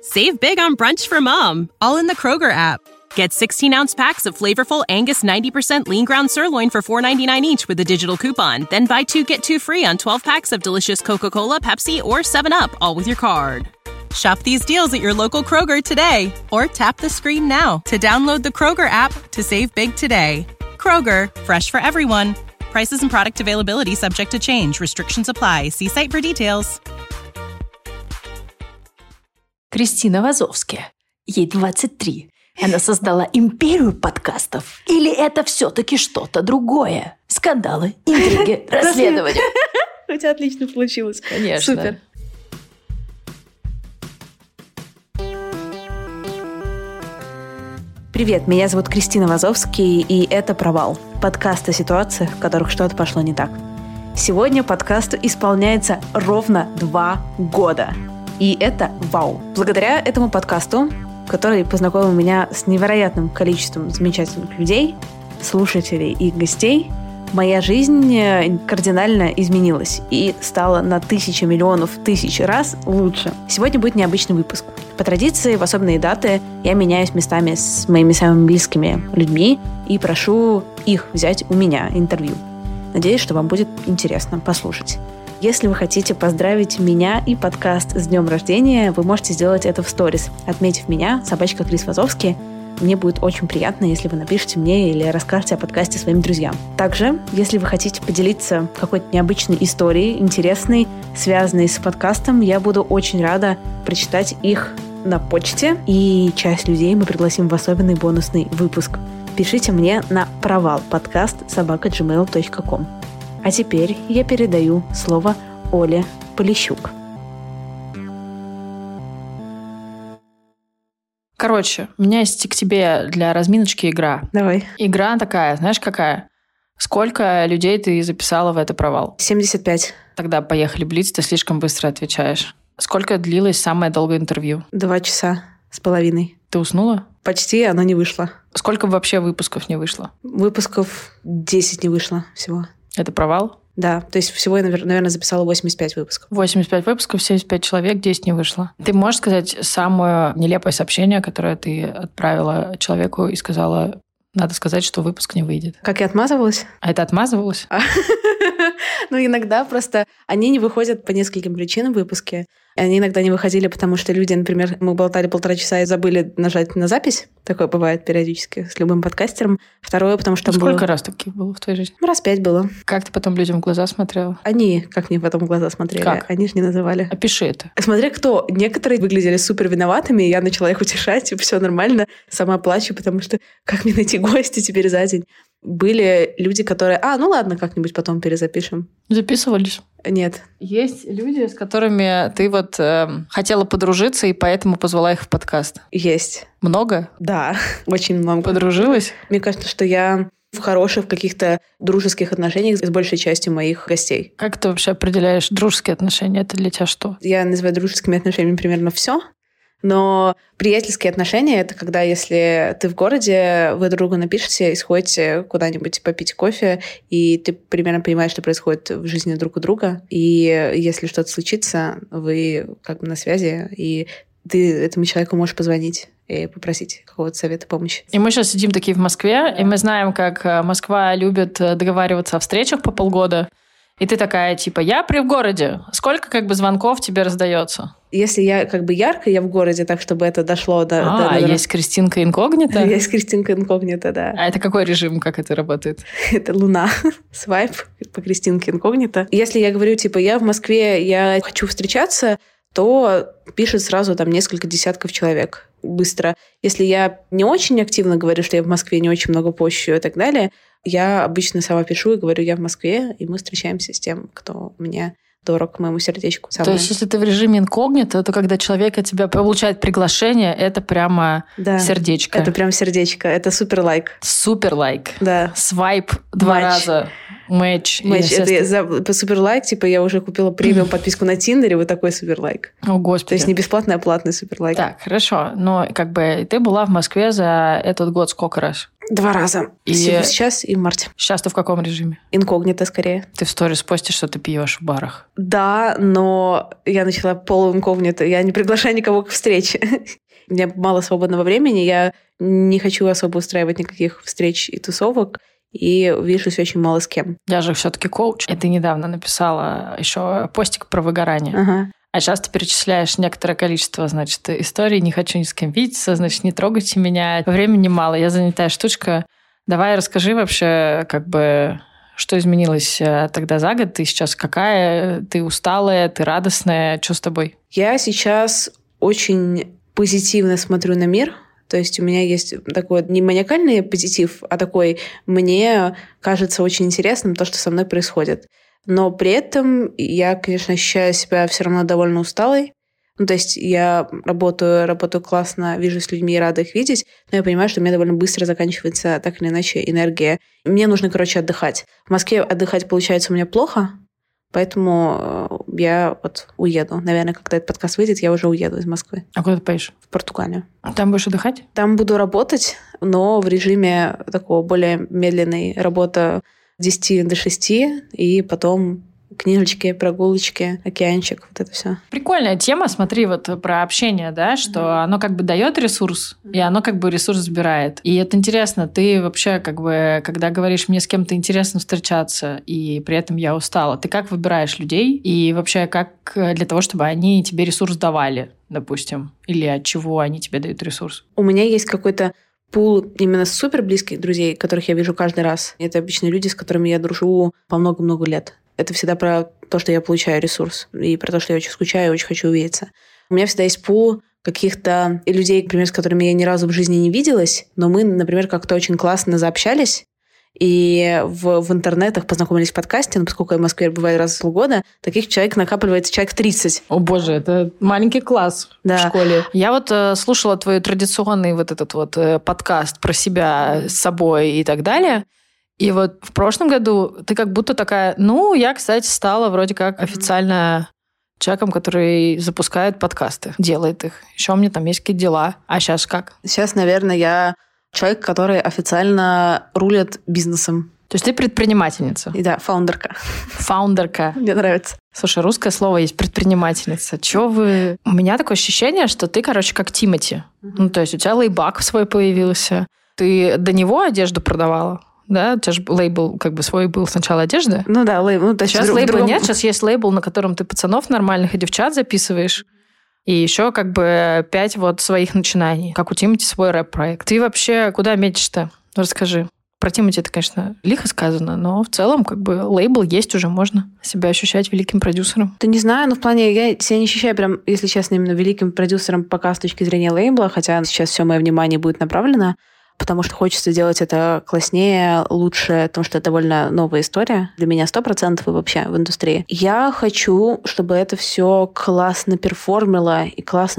Save big on brunch for mom, all in the Kroger app. Get 16-ounce packs of flavorful Angus 90% lean ground sirloin for $4.99 each with a digital coupon. Then buy 2, get 2 free on 12 packs of delicious Coca-Cola, Pepsi, or 7-Up, all with your card. Shop these deals at your local Kroger today, or tap the screen now to download the Kroger app to save big today. Kroger, fresh for everyone. Prices and product availability subject to change. Restrictions apply. See site for details. Кристина Вазовская. Ей 23. Она создала империю подкастов. Или это все-таки что-то другое? Скандалы, интриги, расследования. У тебя отлично получилось. Конечно. Супер. Привет, меня зовут Кристина Вазовский, и это «Провал». Подкаст о ситуациях, в которых что-то пошло не так. Сегодня подкасту исполняется ровно 2 года. И это вау. Благодаря этому подкасту, который познакомил меня с невероятным количеством замечательных людей, слушателей и гостей, моя жизнь кардинально изменилась и стала на тысячи миллионов тысяч раз лучше. Сегодня будет необычный выпуск. По традиции, в особенные даты я меняюсь местами с моими самыми близкими людьми и прошу их взять у меня интервью. Надеюсь, что вам будет интересно послушать. Если вы хотите поздравить меня и подкаст с днем рождения, вы можете сделать это в сторис, отметив меня, @Крис Вазовский. Мне будет очень приятно, если вы напишите мне или расскажете о подкасте своим друзьям. Также, если вы хотите поделиться какой-то необычной историей, интересной, связанной с подкастом, я буду очень рада прочитать их на почте, и часть людей мы пригласим в особенный бонусный выпуск. Пишите мне на провалподкаст@gmail.com. А теперь я передаю слово Оле Полищук. Короче, у меня есть к тебе для разминочки игра. Давай. Игра такая, знаешь, какая? Сколько людей ты записала в это «Провал»? 75. Тогда поехали, блиц, ты слишком быстро отвечаешь. Сколько длилось самое долгое интервью? 2 часа с половиной. Ты уснула? Почти, оно не вышло. Сколько вообще выпусков не вышло? Выпусков 10 не вышло всего. Это «Провал»? Да, то есть всего я, наверное, записала 85 выпусков. 85 выпусков, 75 человек, 10 не вышло. Ты можешь сказать самое нелепое сообщение, которое ты отправила человеку и сказала, надо сказать, что выпуск не выйдет? Как я отмазывалась? А это отмазывалось? Ну, иногда просто они не выходят по нескольким причинам выпуски. Они иногда не выходили, потому что люди, например, мы болтали 1,5 часа и забыли нажать на запись. Такое бывает периодически с любым подкастером. Второе, потому что там Сколько раз таких было в твоей жизни? Раз 5 было. Как ты потом людям в глаза смотрела? Они как мне потом в глаза смотрели. Как? Они же не называли. Опиши это. Смотря кто. Некоторые выглядели супер виноватыми, и я начала их утешать, и все нормально. Сама плачу, потому что как мне найти гостя теперь за день? Были люди, которые... ну ладно, как-нибудь потом перезапишем. Записывались? Нет. Есть люди, с которыми ты хотела подружиться, и поэтому позвала их в подкаст? Есть. Много? Да, очень много. Подружилась? Мне кажется, что я в хороших, в каких-то дружеских отношениях с большей частью моих гостей. Как ты вообще определяешь дружеские отношения? Это для тебя что? Я называю дружескими отношениями примерно все. Но приятельские отношения — это когда, если ты в городе, вы друг другу напишете и сходите куда-нибудь попить кофе, и ты примерно понимаешь, что происходит в жизни друг у друга. И если что-то случится, вы как бы на связи, и ты этому человеку можешь позвонить и попросить какого-то совета, помощи. И мы сейчас сидим такие в Москве, и мы знаем, как Москва любит договариваться о встречах по полгода. И ты такая, типа, я в городе. Сколько звонков тебе раздается? Если я ярко, я в городе, так, чтобы это дошло до... Есть Кристинка инкогнита? Есть Кристинка инкогнита, да. А это какой режим, как это работает? Это Луна. Свайп по Кристинке инкогнита. Если я говорю, типа, я в Москве, я хочу встречаться, то пишет сразу несколько десятков человек быстро. Если я не очень активно говорю, что я в Москве, не очень много пощу и так далее, я обычно сама пишу и говорю, я в Москве, и мы встречаемся с тем, кто мне дорог моему сердечку. То есть, если ты в режиме инкогнито, то когда человек от тебя получает приглашение, это прямо сердечко. Это прям сердечко. Это супер лайк. Супер лайк. Да. Свайп 2 раза. Матч. Это по супер лайк, типа я уже купила премиум подписку на Тиндере, вот такой супер лайк. О, Господи. То есть не бесплатный, а платный супер лайк. Так, хорошо. Но ты была в Москве за этот год сколько раз? 2 раза. И Сейчас и в марте. сейчас ты в каком режиме? Инкогнито скорее. Ты в сторис постишь, что ты пьешь в барах. Да, но я начала полуинкогнито. Я не приглашаю никого к встрече. У меня мало свободного времени, я не хочу особо устраивать никаких встреч и тусовок, и вижусь очень мало с кем. Я же все-таки коуч. И ты недавно написала еще постик про выгорание. Ага. А сейчас ты перечисляешь некоторое количество, значит, историй. Не хочу ни с кем видеться, значит, не трогайте меня. Времени мало, я занятая штучка. Давай расскажи вообще, как бы, что изменилось тогда за год. Ты сейчас какая? Ты усталая, ты радостная? Что с тобой? Я сейчас очень позитивно смотрю на мир. То есть у меня есть такой не маниакальный позитив, а такой, мне кажется очень интересным то, что со мной происходит. Но при этом я, конечно, ощущаю себя все равно довольно усталой. Ну, то есть я работаю классно, вижу с людьми, рада их видеть, но я понимаю, что у меня довольно быстро заканчивается так или иначе энергия. Мне нужно, короче, отдыхать. В Москве отдыхать получается у меня плохо, поэтому я вот уеду. Наверное, когда этот подкаст выйдет, я уже уеду из Москвы. А куда ты поедешь? В Португалию. Там будешь отдыхать? Там буду работать, но в режиме такого более медленной работы 10 до 6, и потом книжечки, прогулочки, океанчик, вот это все. Прикольная тема, смотри, вот про общение, да, что оно как бы дает ресурс, и оно как бы ресурс забирает. И это интересно, ты вообще как бы, когда говоришь, мне с кем-то интересно встречаться, и при этом я устала, ты как выбираешь людей, и вообще как для того, чтобы они тебе ресурс давали, допустим, или от чего они тебе дают ресурс? У меня есть какой-то пул именно супер близких друзей, которых я вижу каждый раз. Это обычно люди, с которыми я дружу по много-много лет. Это всегда про то, что я получаю ресурс, и про то, что я очень скучаю и очень хочу увидеться. У меня всегда есть пул каких-то людей, например, с которыми я ни разу в жизни не виделась, но мы, например, как-то очень классно заобщались, и в интернетах познакомились в подкасте, но поскольку я в Москве бываю раз в полгода, таких человек накапливается человек 30. О боже, это маленький класс в школе. Я вот слушала твой традиционный вот этот вот подкаст про себя с собой и так далее. И вот в прошлом году ты как будто такая, я, кстати, стала вроде как официально человеком, который запускает подкасты, делает их. Еще у меня там есть какие-то дела. А сейчас как? Сейчас, наверное, я человек, который официально рулит бизнесом. То есть ты предпринимательница? И да, фаундерка. Фаундерка. Мне нравится. Слушай, русское слово есть предпринимательница. Чё вы... У меня такое ощущение, что ты, короче, как Тимати. То есть у тебя лейбак свой появился. Ты до него одежду продавала? Да, у тебя же лейбл как бы свой был сначала одежда. Ну да, лейбл. Сейчас лейбла нет, сейчас есть лейбл, на котором ты пацанов нормальных и девчат записываешь. И еще как бы 5 вот своих начинаний. Как у Тимати свой рэп-проект. Ты вообще куда метишь-то? Расскажи. Про Тимати это, конечно, лихо сказано, но в целом как бы лейбл есть уже, можно себя ощущать великим продюсером. Да не знаю, но в плане я себя не ощущаю прям, если честно, именно великим продюсером пока с точки зрения лейбла, хотя сейчас все мое внимание будет направлено, потому что хочется делать это класснее, лучше, потому что это довольно новая история. Для меня 100% и вообще в индустрии. Я хочу, чтобы это все классно перформило,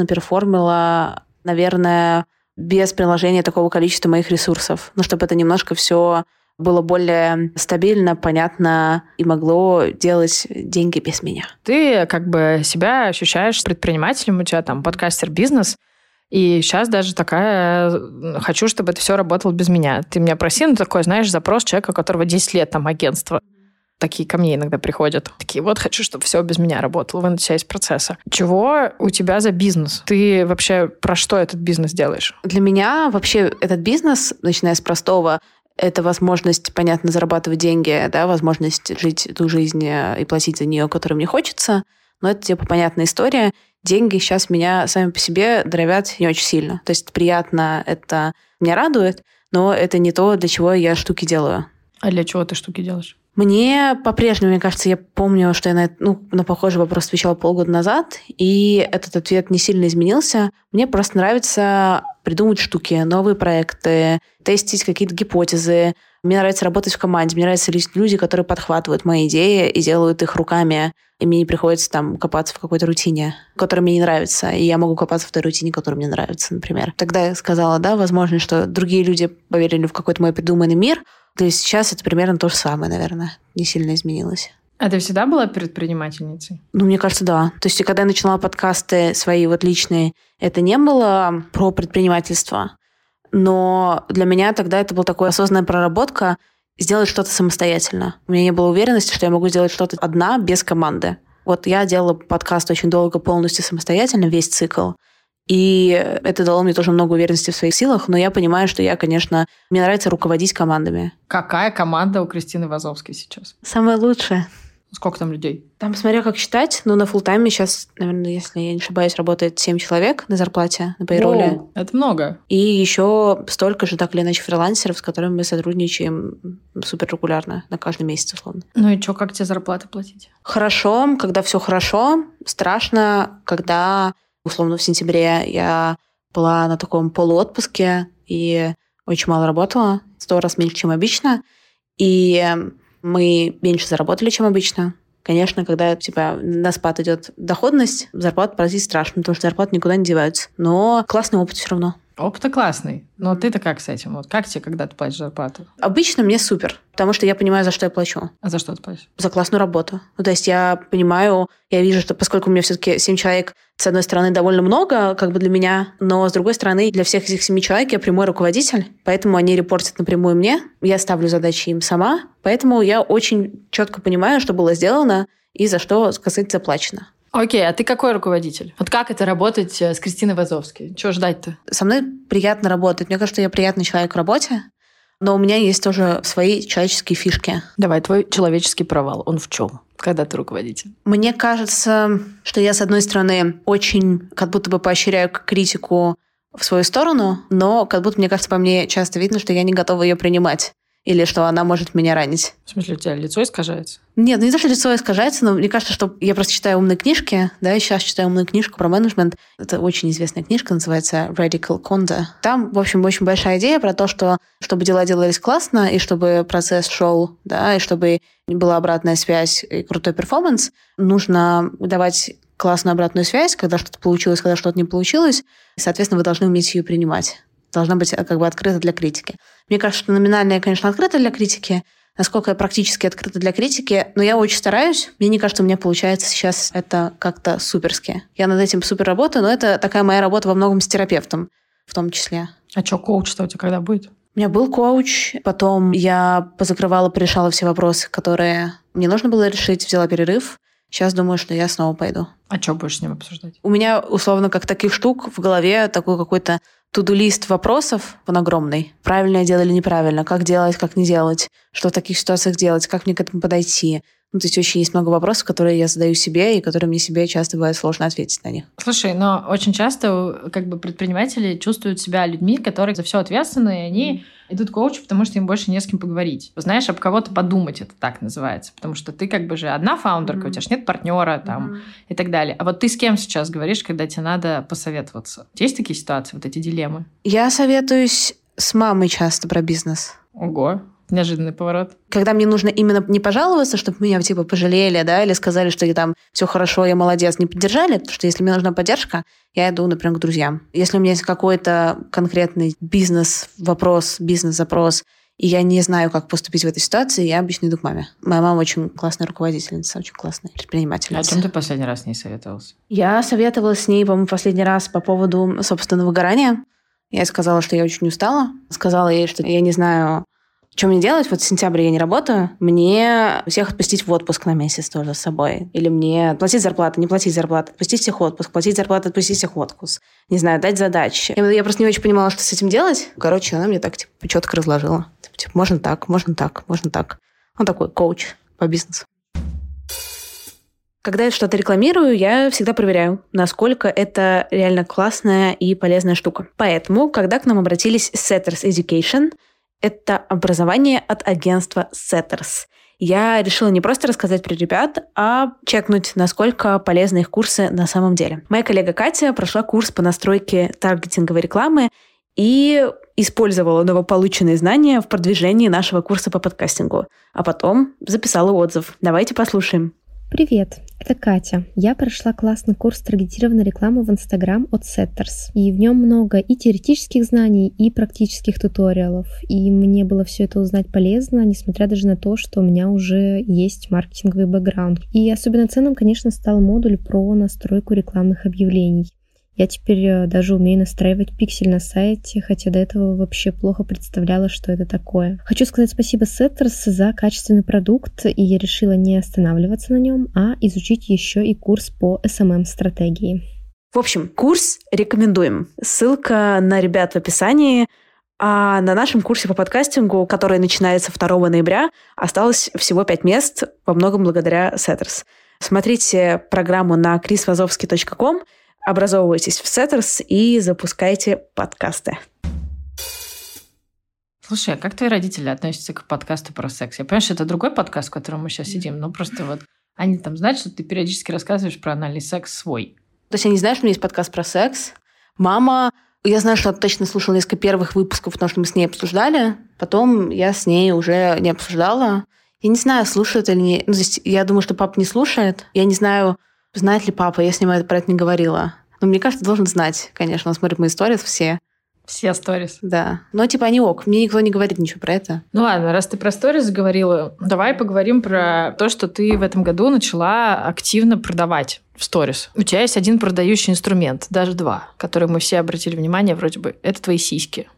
наверное, без приложения такого количества моих ресурсов. Чтобы это немножко все было более стабильно, понятно и могло делать деньги без меня. Ты как бы себя ощущаешь предпринимателем, у тебя там подкастер-бизнес, и сейчас даже такая, хочу, чтобы это все работало без меня. Ты меня проси, такой, знаешь, запрос человека, у которого 10 лет там агентство. Такие ко мне иногда приходят. Такие, вот хочу, чтобы все без меня работало, вынуть себя из процесса. Чего у тебя за бизнес? Ты вообще про что этот бизнес делаешь? Для меня вообще этот бизнес, начиная с простого, это возможность, понятно, зарабатывать деньги, да, возможность жить ту жизнь и платить за нее, которую мне хочется. Но это типа понятная история. Деньги сейчас меня сами по себе дровят не очень сильно. То есть приятно, это меня радует, но это не то, для чего я штуки делаю. А для чего ты штуки делаешь? Мне по-прежнему, мне кажется, я помню, что я на похожий вопрос отвечала полгода назад, и этот ответ не сильно изменился. Мне просто нравится придумывать штуки, новые проекты, тестить какие-то гипотезы. Мне нравится работать в команде, мне нравятся люди, которые подхватывают мои идеи и делают их руками, и мне не приходится там копаться в какой-то рутине, которая мне не нравится, и я могу копаться в той рутине, которая мне нравится, например. Тогда я сказала, да, возможно, что другие люди поверили в какой-то мой придуманный мир. То есть сейчас это примерно то же самое, наверное, не сильно изменилось. А ты всегда была предпринимательницей? Мне кажется, да. То есть когда я начинала подкасты свои вот личные, это не было про предпринимательство. но для меня тогда это была такая осознанная проработка сделать что-то самостоятельно. У меня не было уверенности, что я могу сделать что-то одна, без команды. Вот я делала подкаст очень долго, полностью самостоятельно, весь цикл. И это дало мне тоже много уверенности в своих силах, но я понимаю, что мне нравится руководить командами. Какая команда у Кристины Вазовской сейчас? Самая лучшая. Сколько там людей? Там, смотря как считать, но на фуллтайме сейчас, наверное, если я не ошибаюсь, работает 7 человек на зарплате, на пейроле. Это много. И еще столько же, так или иначе, фрилансеров, с которыми мы сотрудничаем супер регулярно, на каждый месяц, условно. Ну и что, как тебе зарплаты платить? Хорошо, когда все хорошо. Страшно, когда, условно, в сентябре я была на таком полуотпуске и очень мало работала, 100 раз меньше, чем обычно. И мы меньше заработали, чем обычно. Конечно, когда на спад идет доходность, зарплату платить страшно, потому что зарплаты никуда не деваются. Но классный опыт все равно. Опыт Вот но ты-то как с этим? Вот как тебе, когда ты платишь зарплату? Обычно мне супер, потому что я понимаю, за что я плачу. А за что ты платишь? За классную работу. То есть я понимаю, я вижу, что поскольку у меня все-таки 7 человек, с одной стороны, довольно много, для меня, но с другой стороны, для всех этих 7 человек я прямой руководитель, поэтому они репортят напрямую мне, я ставлю задачи им сама, поэтому я очень четко понимаю, что было сделано и за что, сказать, заплачено. Окей, а ты какой руководитель? Вот как это работать с Кристиной Вазовской? Чего ждать-то? Со мной приятно работать. Мне кажется, я приятный человек в работе, но у меня есть тоже свои человеческие фишки. Давай, твой человеческий провал, он в чем? Когда ты руководитель? Мне кажется, что я, с одной стороны, очень как будто бы поощряю критику в свою сторону, но как будто, мне кажется, по мне часто видно, что я не готова ее принимать. Или что она может меня ранить. В смысле, у тебя лицо искажается? Нет, не то, что лицо искажается, но мне кажется, что я просто читаю умные книжки, и сейчас читаю умную книжку про менеджмент. Это очень известная книжка, называется Radical Conda. Там, в общем, очень большая идея про то, что чтобы дела делались классно, и чтобы процесс шел, и чтобы была обратная связь и крутой перформанс, нужно давать классную обратную связь, когда что-то получилось, когда что-то не получилось, и, соответственно, вы должны уметь ее принимать. Должна быть открыта для критики. Мне кажется, что номинально я, конечно, открыта для критики, насколько я практически открыта для критики, но я очень стараюсь. Мне не кажется, у меня получается сейчас это как-то суперски. Я над этим супер работаю, но это такая моя работа во многом с терапевтом в том числе. А что, коуч-то у тебя когда будет? У меня был коуч, потом я позакрывала, порешала все вопросы, которые мне нужно было решить, взяла перерыв. Сейчас думаю, что я снова пойду. А что будешь с ним обсуждать? У меня, условно, как таких штук в голове такой какой-то туду-лист вопросов, он огромный. Правильно я делаю или неправильно? Как делать, как не делать? Что в таких ситуациях делать? Как мне к этому подойти? То есть очень есть много вопросов, которые я задаю себе, и которые мне себе часто бывает сложно ответить на них. Слушай, но очень часто предприниматели чувствуют себя людьми, которые за все ответственны, и они идут к коучу, потому что им больше не с кем поговорить. Знаешь, об кого-то подумать, это так называется. Потому что ты же одна фаундерка, у тебя же нет партнера и так далее. А вот ты с кем сейчас говоришь, когда тебе надо посоветоваться? Есть такие ситуации, вот эти дилеммы? Я советуюсь с мамой часто про бизнес. Ого. Неожиданный поворот. Когда мне нужно именно не пожаловаться, чтобы меня пожалели, или сказали, что я все хорошо, я молодец, не поддержали, потому что если мне нужна поддержка, я иду, например, к друзьям. Если у меня есть какой-то конкретный бизнес-вопрос, бизнес-запрос, и я не знаю, как поступить в этой ситуации, я обычно иду к маме. Моя мама очень классная руководительница, очень классная предпринимательница. О чем ты последний раз с ней советовалась? Я советовалась с ней, по-моему, последний раз по поводу собственного выгорания. Я ей сказала, что я очень устала. Сказала ей, что я не знаю, что мне делать? Вот в сентябре я не работаю. Мне всех отпустить в отпуск на месяц тоже с собой. Или мне платить зарплату, не платить зарплату, отпустить всех в отпуск, платить зарплату, отпустить всех в отпуск. Не знаю, дать задачи. Я просто не очень понимала, что с этим делать. Короче, она мне так четко разложила. Можно так, можно так, можно так. Он такой коуч по бизнесу. Когда я что-то рекламирую, я всегда проверяю, насколько это реально классная и полезная штука. Поэтому, когда к нам обратились Setters Education, это образование от агентства Setters. Я решила не просто рассказать про ребят, а чекнуть, насколько полезны их курсы на самом деле. Моя коллега Катя прошла курс по настройке таргетинговой рекламы и использовала новополученные знания в продвижении нашего курса по подкастингу. А потом записала отзыв. Давайте послушаем. Привет, это Катя. Я прошла классный курс таргетированной рекламы в Instagram от Setters. И в нем много и теоретических знаний, и практических туториалов. И мне было все это узнать полезно, несмотря даже на то, что у меня уже есть маркетинговый бэкграунд. И особенно ценным, конечно, стал модуль про настройку рекламных объявлений. Я теперь даже умею настраивать пиксель на сайте, хотя до этого вообще плохо представляла, что это такое. Хочу сказать спасибо Setters за качественный продукт, и я решила не останавливаться на нем, а изучить еще и курс по SMM-стратегии. В общем, курс рекомендуем. Ссылка на ребят в описании. А на нашем курсе по подкастингу, который начинается 2 ноября, осталось всего 5 мест, во многом благодаря Setters. Смотрите программу на chrisvazovsky.com, образовывайтесь в Setters и запускайте подкасты. Слушай, а как твои родители относятся к подкасту про секс? Я понимаю, что это другой подкаст, в котором мы сейчас сидим, но просто вот они там знают, что ты периодически рассказываешь про анальный секс свой. То есть они знают, что у меня есть подкаст про секс. Мама... Я знаю, что она точно слушала несколько первых выпусков, потому что мы с ней обсуждали. Потом я с ней уже не обсуждала. Я не знаю, слушает или не... Ну, здесь я думаю, что папа не слушает. Я не знаю, знает ли папа. Я с ним про это не говорила. Но мне кажется, должен знать, конечно. Он смотрит мои сторис все. Все сторис. Да. Но типа они ок. Мне никто не говорит ничего про это. Ну ладно, раз ты про сторис говорила, давай поговорим про то, что ты в этом году начала активно продавать в сторис. У тебя есть один продающий инструмент, даже 2, которые мы все обратили внимание вроде бы. Это твои сиськи.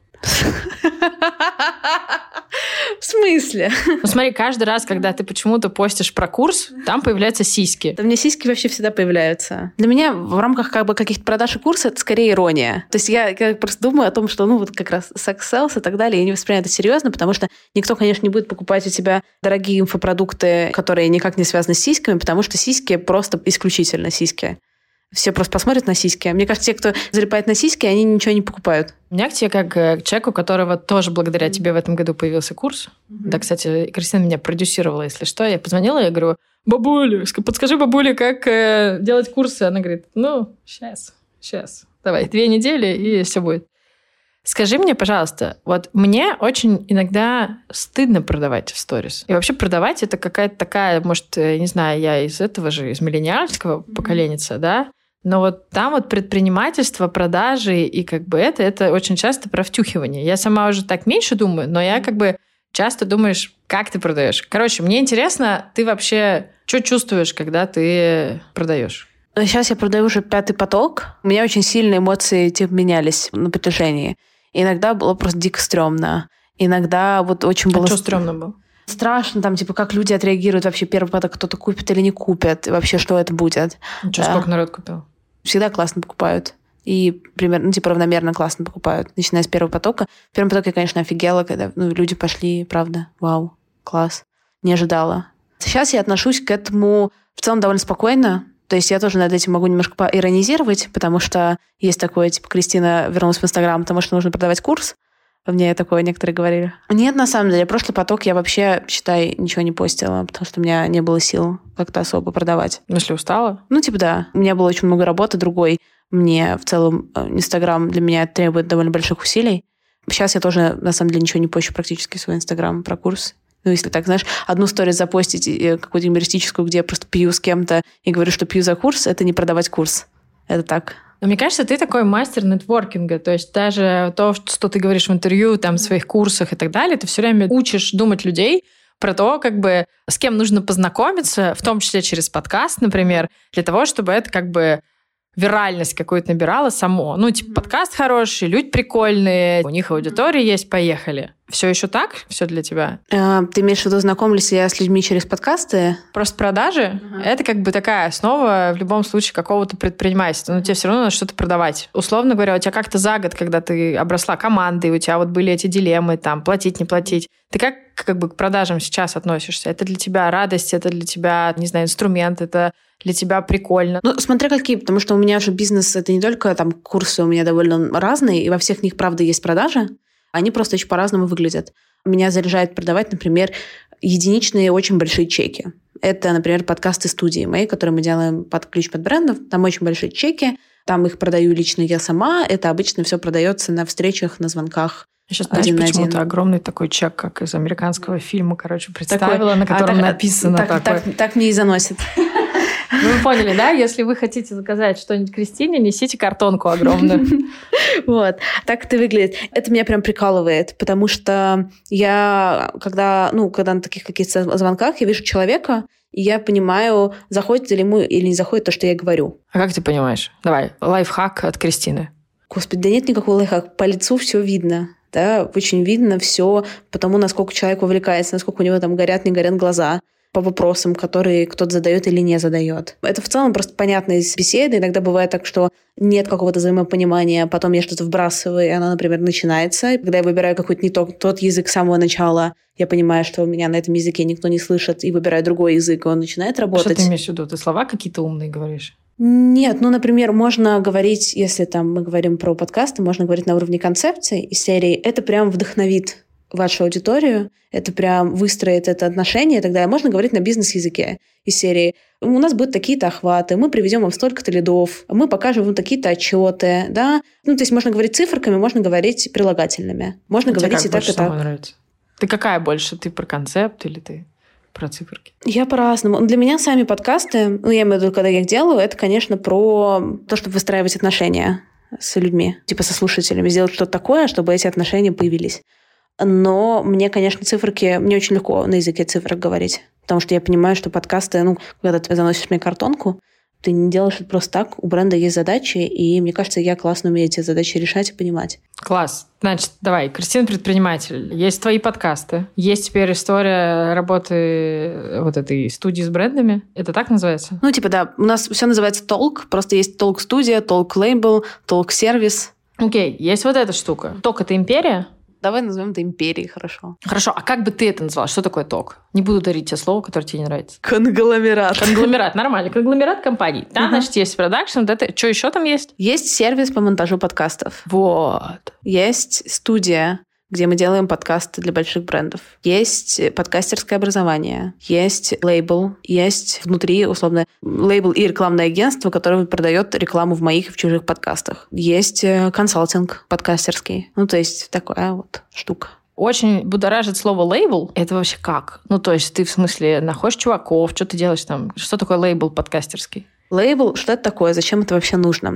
В смысле? Ну смотри, каждый раз, когда ты почему-то постишь про курс, там появляются сиськи. Да, у меня сиськи вообще всегда появляются. Для меня в рамках как бы каких-то продаж и курса это скорее ирония. То есть я просто думаю о том, что ну вот как раз sex sells и так далее, я не воспринимаю это серьезно, потому что никто, конечно, не будет покупать у тебя дорогие инфопродукты, которые никак не связаны с сиськами, потому что сиськи просто исключительно сиськи. Все просто посмотрят на сиськи. Мне кажется, те, кто залипает на сиськи, они ничего не покупают. У меня к тебе, как к человеку, у которого тоже благодаря тебе в этом году появился курс. Да, кстати, Кристина меня продюсировала, если что. Я позвонила, я говорю: бабуля, подскажи бабуле, как делать курсы. Она говорит: ну, сейчас. Давай, 2 недели, и все будет. Скажи мне, пожалуйста, вот мне очень иногда стыдно продавать в сторис. И вообще продавать — это какая-то такая, может, не знаю, я из этого же, из миллениальского поколенца, да? Но вот там вот предпринимательство, продажи и как бы это очень часто про втюхивание. Я сама уже так меньше думаю, но я как бы часто думаешь, как ты продаешь. Короче, мне интересно, ты вообще что чувствуешь, когда ты продаешь? Сейчас я продаю уже 5-й поток. У меня очень сильные эмоции типа менялись на протяжении. Иногда было просто дико стрёмно. Иногда вот очень было... что стрёмно было? Страшно, там, типа, как люди отреагируют вообще, первый поток кто-то купит или не купит, и вообще, что это будет. Что, сколько народ купил? Всегда классно покупают. И примерно, ну, типа, равномерно классно покупают, начиная с первого потока. В первом потоке я, конечно, офигела, когда люди пошли, правда, вау, класс, не ожидала. Сейчас я отношусь к этому в целом довольно спокойно. То есть я тоже над этим могу немножко поиронизировать, потому что есть такое, типа, Кристина вернулась в Инстаграм, потому что нужно продавать курс. Мне такое некоторые говорили. Нет, на самом деле, прошлый поток я вообще, считай, ничего не постила, потому что у меня не было сил как-то особо продавать. В смысле, устала? Ну, типа, да. У меня было очень много работы другой. Мне в целом Инстаграм для меня требует довольно больших усилий. Сейчас я тоже, на самом деле, ничего не пощу практически в свой Инстаграм про курс. Ну, если так, знаешь, одну сторис запостить, какую-то юмористическую, где я просто пью с кем-то и говорю, что пью за курс, это не продавать курс. Это так. Но мне кажется, ты такой мастер нетворкинга. То есть даже то, что ты говоришь в интервью, там, в своих курсах и так далее, ты все время учишь думать людей про то, как бы, с кем нужно познакомиться, в том числе через подкаст, например, для того, чтобы это как бы виральность какую-то набирало само. Ну, типа, подкаст хороший, люди прикольные, у них аудитория есть, поехали. Все еще так? Все для тебя? Ты имеешь в виду, знакомлюсь я с людьми через подкасты? Просто продажи — это как бы такая основа в любом случае какого-то предпринимательства. Но тебе все равно надо что-то продавать. Условно говоря, у тебя как-то за год, когда ты обросла командой, у тебя вот были эти дилеммы, там, платить, не платить. Ты как бы к продажам сейчас относишься? Это для тебя радость, это для тебя, не знаю, инструмент, это для тебя прикольно? Ну, смотря какие, потому что у меня же бизнес — это не только там курсы, у меня довольно разные, и во всех них, правда, есть продажи. Они просто очень по-разному выглядят. Меня заряжает продавать, например, единичные очень большие чеки. Это, например, подкасты студии мои, которые мы делаем под ключ под брендов. Там очень большие чеки, там их продаю лично я сама. Это обычно все продается на встречах, на звонках. Сейчас, знаете, почему-то огромный такой чек, как из американского фильма, короче, представила, на котором написано такое. Так мне и заносит. Ну, вы поняли, да? Если вы хотите заказать что-нибудь Кристине, несите картонку огромную. Вот. Так это выглядит. Это меня прям прикалывает, потому что я, когда на таких каких-то звонках я вижу человека, и я понимаю, заходит ли ему или не заходит то, что я говорю. А как ты понимаешь? Давай, лайфхак от Кристины. Господи, да нет никакого лайфхака. По лицу все видно. Да, очень видно все по тому, насколько человек вовлекается, насколько у него там горят, не горят глаза по вопросам, которые кто-то задает или не задает. Это в целом просто понятно из беседы. Иногда бывает так, что нет какого-то взаимопонимания, потом я что-то вбрасываю, и оно, например, начинается. Когда я выбираю какой-то не тот язык с самого начала, я понимаю, что меня на этом языке никто не слышит, и выбираю другой язык, и он начинает работать. Что ты имеешь в виду? Ты слова какие-то умные говоришь? Нет, например, можно говорить, если там мы говорим про подкасты, можно говорить на уровне концепции из серии «это прям вдохновит вашу аудиторию, это прям выстроит это отношение», и так далее. Можно говорить на бизнес-языке из серии «у нас будут такие-то охваты, мы приведем вам столько-то лидов, мы покажем вам такие-то отчеты». Да? То есть можно говорить циферками, можно говорить прилагательными. Можно говорить и так, и так. Нравится? Ты какая больше? Ты про концепт или ты про циферки? Я по-разному. Для меня сами подкасты, я имею в виду, когда я их делаю, это, конечно, про то, чтобы выстраивать отношения с людьми, типа со слушателями, сделать что-то такое, чтобы эти отношения появились. Но мне, конечно, циферки... Мне очень легко на языке цифрок говорить, потому что я понимаю, что подкасты... когда ты заносишь мне картонку, ты не делаешь это просто так. У бренда есть задачи, и мне кажется, я классно умею эти задачи решать и понимать. Класс. Значит, давай, Кристина предприниматель. Есть твои подкасты. Есть теперь история работы вот этой студии с брендами. Это так называется? Да. У нас все называется Толк. Просто есть Толк-студия, Толк-лейбл, Толк-сервис. Окей, есть вот эта штука. Ток — это империя? Давай назовем это империей, хорошо. Хорошо, а как бы ты это назвала? Что такое ток? Не буду дарить тебе слово, которое тебе не нравится. Конгломерат. Конгломерат, нормально. Конгломерат компаний. Да, значит, есть продакшн. Что еще там есть? Есть сервис по монтажу подкастов. Вот. Есть студия, где мы делаем подкасты для больших брендов. Есть подкастерское образование. Есть лейбл. Есть внутри, условно, лейбл и рекламное агентство, которое продает рекламу в моих и в чужих подкастах. Есть консалтинг подкастерский. То есть такая вот штука. Очень будоражит слово лейбл. Это вообще как? То есть ты в смысле находишь чуваков, что ты делаешь там? Что такое лейбл подкастерский? Лейбл, что это такое? Зачем это вообще нужно?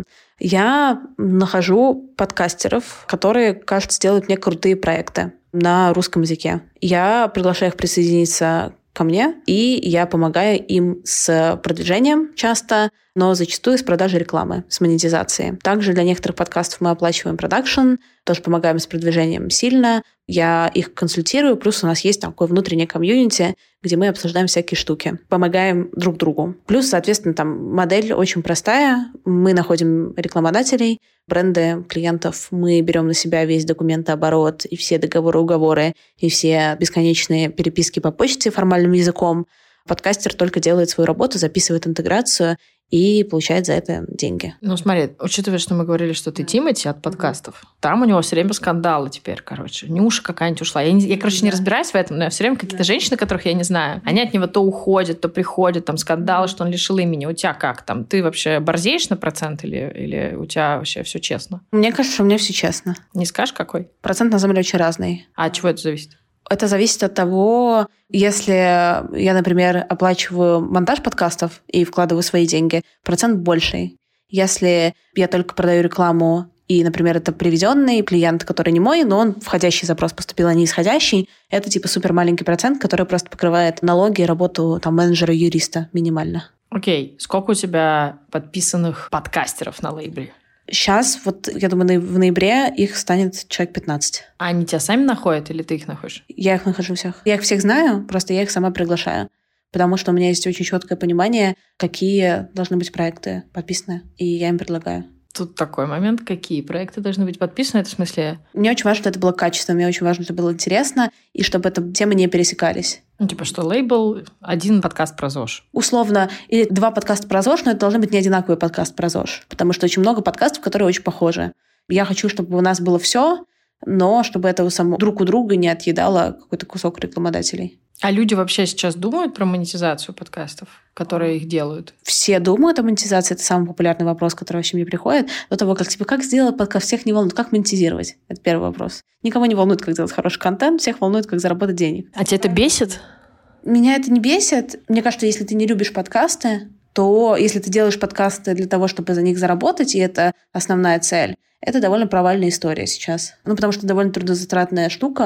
Я нахожу подкастеров, которые, кажется, делают мне крутые проекты на русском языке. Я приглашаю их присоединиться ко мне, и я помогаю им с продвижением часто, но зачастую с продажей рекламы, с монетизацией. Также для некоторых подкастов мы оплачиваем продакшн, тоже помогаем с продвижением сильно. Я их консультирую, плюс у нас есть такое внутреннее комьюнити, где мы обсуждаем всякие штуки, помогаем друг другу. Плюс, соответственно, там модель очень простая. Мы находим рекламодателей, бренды, клиентов. Мы берем на себя весь документооборот и все договоры-уговоры, и все бесконечные переписки по почте формальным языком. Подкастер только делает свою работу, записывает интеграцию и получает за это деньги. Смотри, учитывая, что мы говорили, что ты Тимати от подкастов, там у него все время скандалы теперь, Нюша какая-нибудь ушла. Я не разбираюсь в этом, но все время какие-то женщины, которых я не знаю, они от него то уходят, то приходят, там скандалы, что он лишил имени. У тебя как там? Ты вообще борзеешь на процент или у тебя вообще все честно? Мне кажется, что у меня все честно. Не скажешь, какой? Процент, на самом деле, очень разный. А от чего это зависит? Это зависит от того, если я, например, оплачиваю монтаж подкастов и вкладываю свои деньги, процент больший. Если я только продаю рекламу, и, например, это приведенный клиент, который не мой, но он входящий запрос поступил, а не исходящий, это типа супер маленький процент, который просто покрывает налоги и работу менеджера-юриста минимально. Окей. Сколько у тебя подписанных подкастеров на лейбле? Сейчас, я думаю, в ноябре их станет человек 15. А они тебя сами находят или ты их находишь? Я их нахожу всех. Я их всех знаю, просто я их сама приглашаю. Потому что у меня есть очень четкое понимание, какие должны быть проекты подписаны, и я им предлагаю. Тут такой момент, какие проекты должны быть подписаны, это в смысле... Мне очень важно, чтобы это было качественно, мне очень важно, чтобы это было интересно, и чтобы эти темы не пересекались. Что лейбл, один подкаст про ЗОЖ. Условно, или 2 подкаста про ЗОЖ, но это должны быть не одинаковые подкасты про ЗОЖ, потому что очень много подкастов, которые очень похожи. Я хочу, чтобы у нас было все, но чтобы это друг у друга не отъедало какой-то кусок рекламодателей. А люди вообще сейчас думают про монетизацию подкастов, которые их делают? Все думают о монетизации. Это самый популярный вопрос, который вообще мне приходит. До того, как сделать подкаст, всех не волнует. Как монетизировать? Это первый вопрос. Никого не волнует, как делать хороший контент, всех волнует, как заработать денег. А тебя это бесит? Меня это не бесит. Мне кажется, если ты не любишь подкасты, то если ты делаешь подкасты для того, чтобы за них заработать, и это основная цель, это довольно провальная история сейчас. Потому что довольно трудозатратная штука,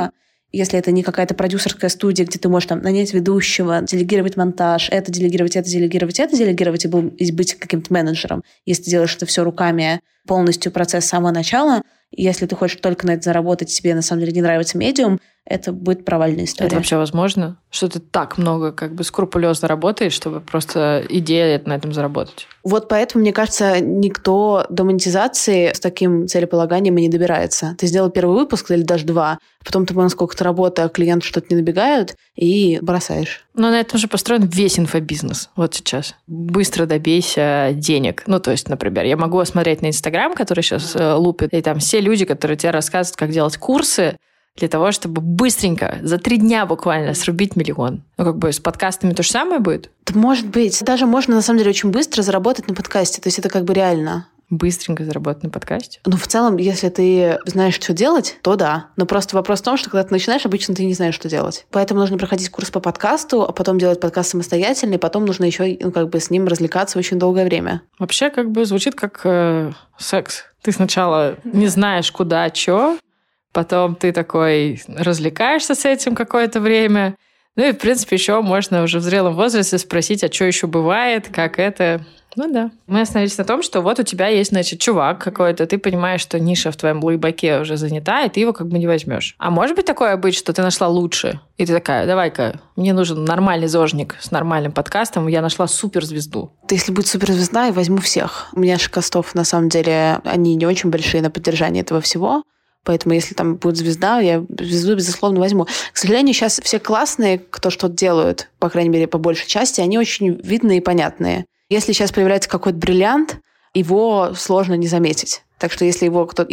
Если это не какая-то продюсерская студия, где ты можешь там нанять ведущего, делегировать монтаж, это делегировать и быть каким-то менеджером. Если ты делаешь это все руками, полностью процесс с самого начала, если ты хочешь только на это заработать, тебе на самом деле не нравится медиум, это будет провальная история. Это вообще возможно? Что ты так много скрупулезно работаешь, чтобы просто идея на этом заработать? Вот поэтому, мне кажется, никто до монетизации с таким целеполаганием и не добирается. Ты сделал первый выпуск или даже 2, потом ты понял, сколько ты работаешь, а клиенты что-то не набегают, и бросаешь. Но на этом же построен весь инфобизнес вот сейчас. Быстро добейся денег. То есть, например, я могу смотреть на Инстаграм, который сейчас лупит, и там все люди, которые тебе рассказывают, как делать курсы, для того, чтобы быстренько, за 3 дня буквально срубить миллион. С подкастами то же самое будет? Да, может быть. Даже можно, на самом деле, очень быстро заработать на подкасте. То есть это реально. Быстренько заработать на подкасте? В целом, если ты знаешь, что делать, то да. Но просто вопрос в том, что когда ты начинаешь, обычно ты не знаешь, что делать. Поэтому нужно проходить курс по подкасту, а потом делать подкаст самостоятельно, и потом нужно еще с ним развлекаться очень долгое время. Вообще, звучит как секс. Ты сначала не знаешь, куда, что, потом ты такой развлекаешься с этим какое-то время. И, в принципе, еще можно уже в зрелом возрасте спросить, а что еще бывает, как это... Да. Мы остановились на том, что вот у тебя есть, чувак какой-то, ты понимаешь, что ниша в твоем лейбаке уже занята, и ты его не возьмешь. А может быть такое быть, что ты нашла лучше, и ты такая, давай-ка, мне нужен нормальный зожник с нормальным подкастом, я нашла суперзвезду. Если будет суперзвезда, я возьму всех. У меня костов, на самом деле, они не очень большие на поддержание этого всего. Поэтому, если там будет звезда, я звезду, безусловно, возьму. К сожалению, сейчас все классные, кто что-то делают, по крайней мере, по большей части, они очень видные и понятные. Если сейчас появляется какой-то бриллиант, его сложно не заметить. Так что если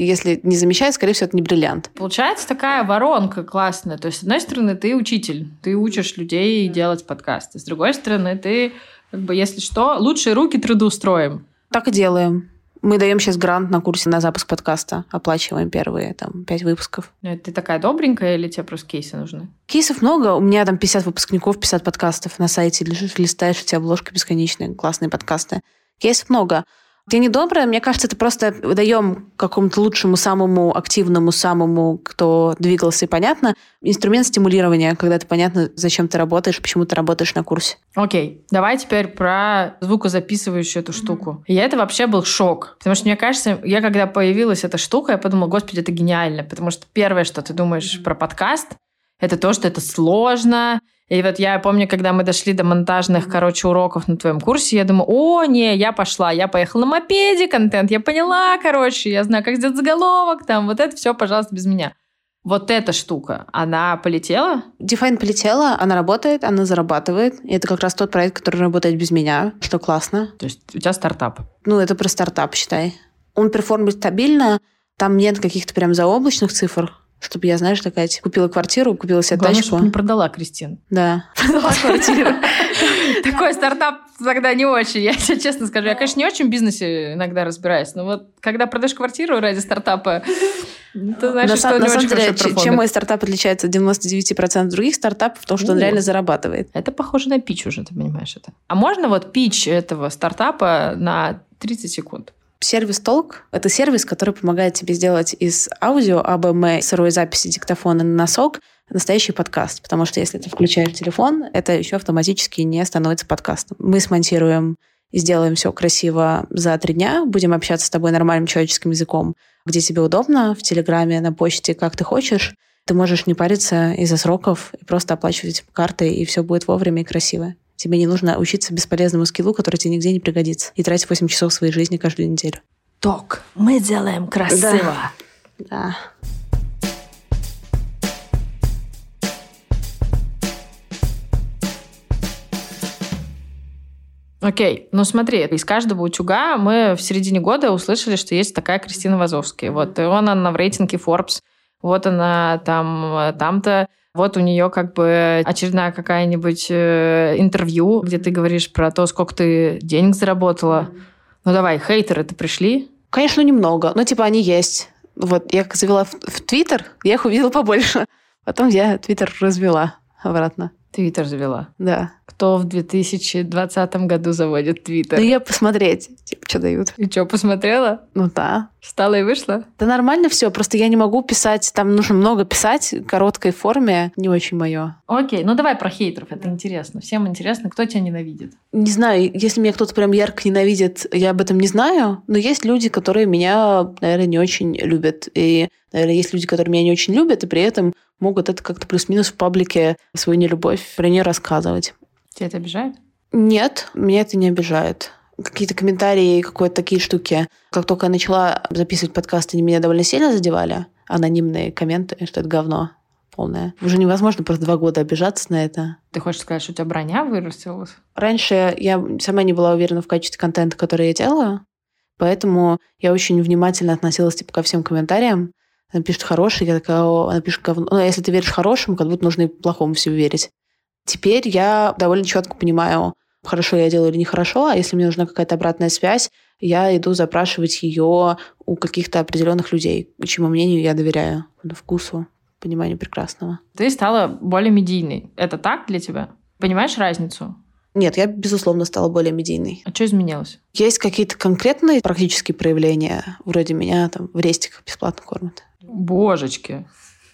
не замечает, скорее всего, это не бриллиант. Получается такая воронка классная. То есть, с одной стороны, ты учитель, ты учишь людей делать подкасты. С другой стороны, ты, если что, лучшие руки трудоустроим. Так и делаем. Мы даем сейчас грант на курсе на запуск подкаста. Оплачиваем первые 5 выпусков. Ты такая добренькая или тебе просто кейсы нужны? Кейсов много. У меня 50 выпускников, 50 подкастов на сайте. Листаешь, у тебя обложка бесконечная, классные подкасты. Кейсов много. Я не добрая, мне кажется, это просто даем какому-то лучшему, самому активному, самому, кто двигался и понятно, инструмент стимулирования, когда это понятно, зачем ты работаешь, почему ты работаешь на курсе. Окей, давай теперь про звукозаписывающую эту штуку. И это вообще был шок, потому что, мне кажется, когда появилась эта штука, я подумала, господи, это гениально, потому что первое, что ты думаешь про подкаст, это то, что это сложно. И я помню, когда мы дошли до монтажных, уроков на твоем курсе, я думаю, я поехала на мопеде, контент я поняла, я знаю, как сделать заголовок, вот это все, пожалуйста, без меня. Вот эта штука, она полетела? Define полетела, она работает, она зарабатывает. И это как раз тот проект, который работает без меня, что классно. То есть у тебя стартап? Это про стартап, считай. Он перформит стабильно, там нет каких-то прям заоблачных цифр, чтобы я, такая, купила квартиру, купила себе главное, тачку. Чтобы не продала, Кристин. Да, продала квартиру. Такой стартап тогда не очень, я тебе честно скажу. Я, конечно, не очень в бизнесе иногда разбираюсь, но когда продаешь квартиру ради стартапа, ты знаешь, что не очень хорошо перформит. Чем мой стартап отличается от 99% других стартапов, в том, что он реально зарабатывает. Это похоже на пич уже, ты понимаешь это. А можно пич этого стартапа на 30 секунд? Сервис Толк – это сервис, который помогает тебе сделать из аудио, АБМ, сырой записи диктофона на носок настоящий подкаст. Потому что если ты включаешь телефон, это еще автоматически не становится подкастом. Мы смонтируем и сделаем все красиво за 3 дня. Будем общаться с тобой нормальным человеческим языком, где тебе удобно, в Телеграме, на почте, как ты хочешь. Ты можешь не париться из-за сроков и просто оплачивать картой, и все будет вовремя и красиво. Тебе не нужно учиться бесполезному скиллу, который тебе нигде не пригодится, и тратить 8 часов своей жизни каждую неделю. Ток. Мы делаем красиво. Да. Окей, смотри, из каждого утюга мы в середине года услышали, что есть такая Кристина Вазовский. И она в рейтинге Forbes, она там-то. Вот у нее очередная какая-нибудь интервью, где ты говоришь про то, сколько ты денег заработала. Давай, хейтеры-то пришли? Конечно, немного. Они есть. Я как завела в Твиттер, я их увидела побольше. Потом я Твиттер развела обратно. Твиттер завела? Да. кто в 2020 году заводит Твиттер. Да я посмотреть, что дают. И что, посмотрела? Ну да. Встала и вышла? Да нормально все, просто я не могу писать, там нужно много писать в короткой форме, не очень мое. Окей, ну давай про хейтеров, это интересно. Всем интересно, кто тебя ненавидит? Не знаю, если меня кто-то прям ярко ненавидит, я об этом не знаю, но есть люди, которые меня, наверное, не очень любят. И, наверное, есть люди, которые меня не очень любят, и при этом могут это как-то плюс-минус в паблике свою нелюбовь про нее рассказывать. Тебя это обижает? Нет, меня это не обижает. Какие-то комментарии, какие-то такие штуки. Как только я начала записывать подкасты, они меня довольно сильно задевали. Анонимные комменты, что это говно полное. Уже невозможно просто 2 года обижаться на это. Ты хочешь сказать, что у тебя броня вырастилась? Раньше я сама не была уверена в качестве контента, который я делаю, поэтому я очень внимательно относилась ко всем комментариям. Она пишет хороший, я такая, она пишет говно. Ну, если ты веришь хорошему, как будто нужно и плохому все верить. Теперь я довольно четко понимаю, хорошо я делаю или нехорошо, а если мне нужна какая-то обратная связь, я иду запрашивать ее у каких-то определенных людей, чьему мнению я доверяю, вкусу, пониманию прекрасного. Ты стала более медийной. Это так для тебя? Понимаешь разницу? Нет, я, безусловно, стала более медийной. А что изменилось? Есть какие-то конкретные практические проявления, вроде меня там в рестиках бесплатно кормят. Божечки.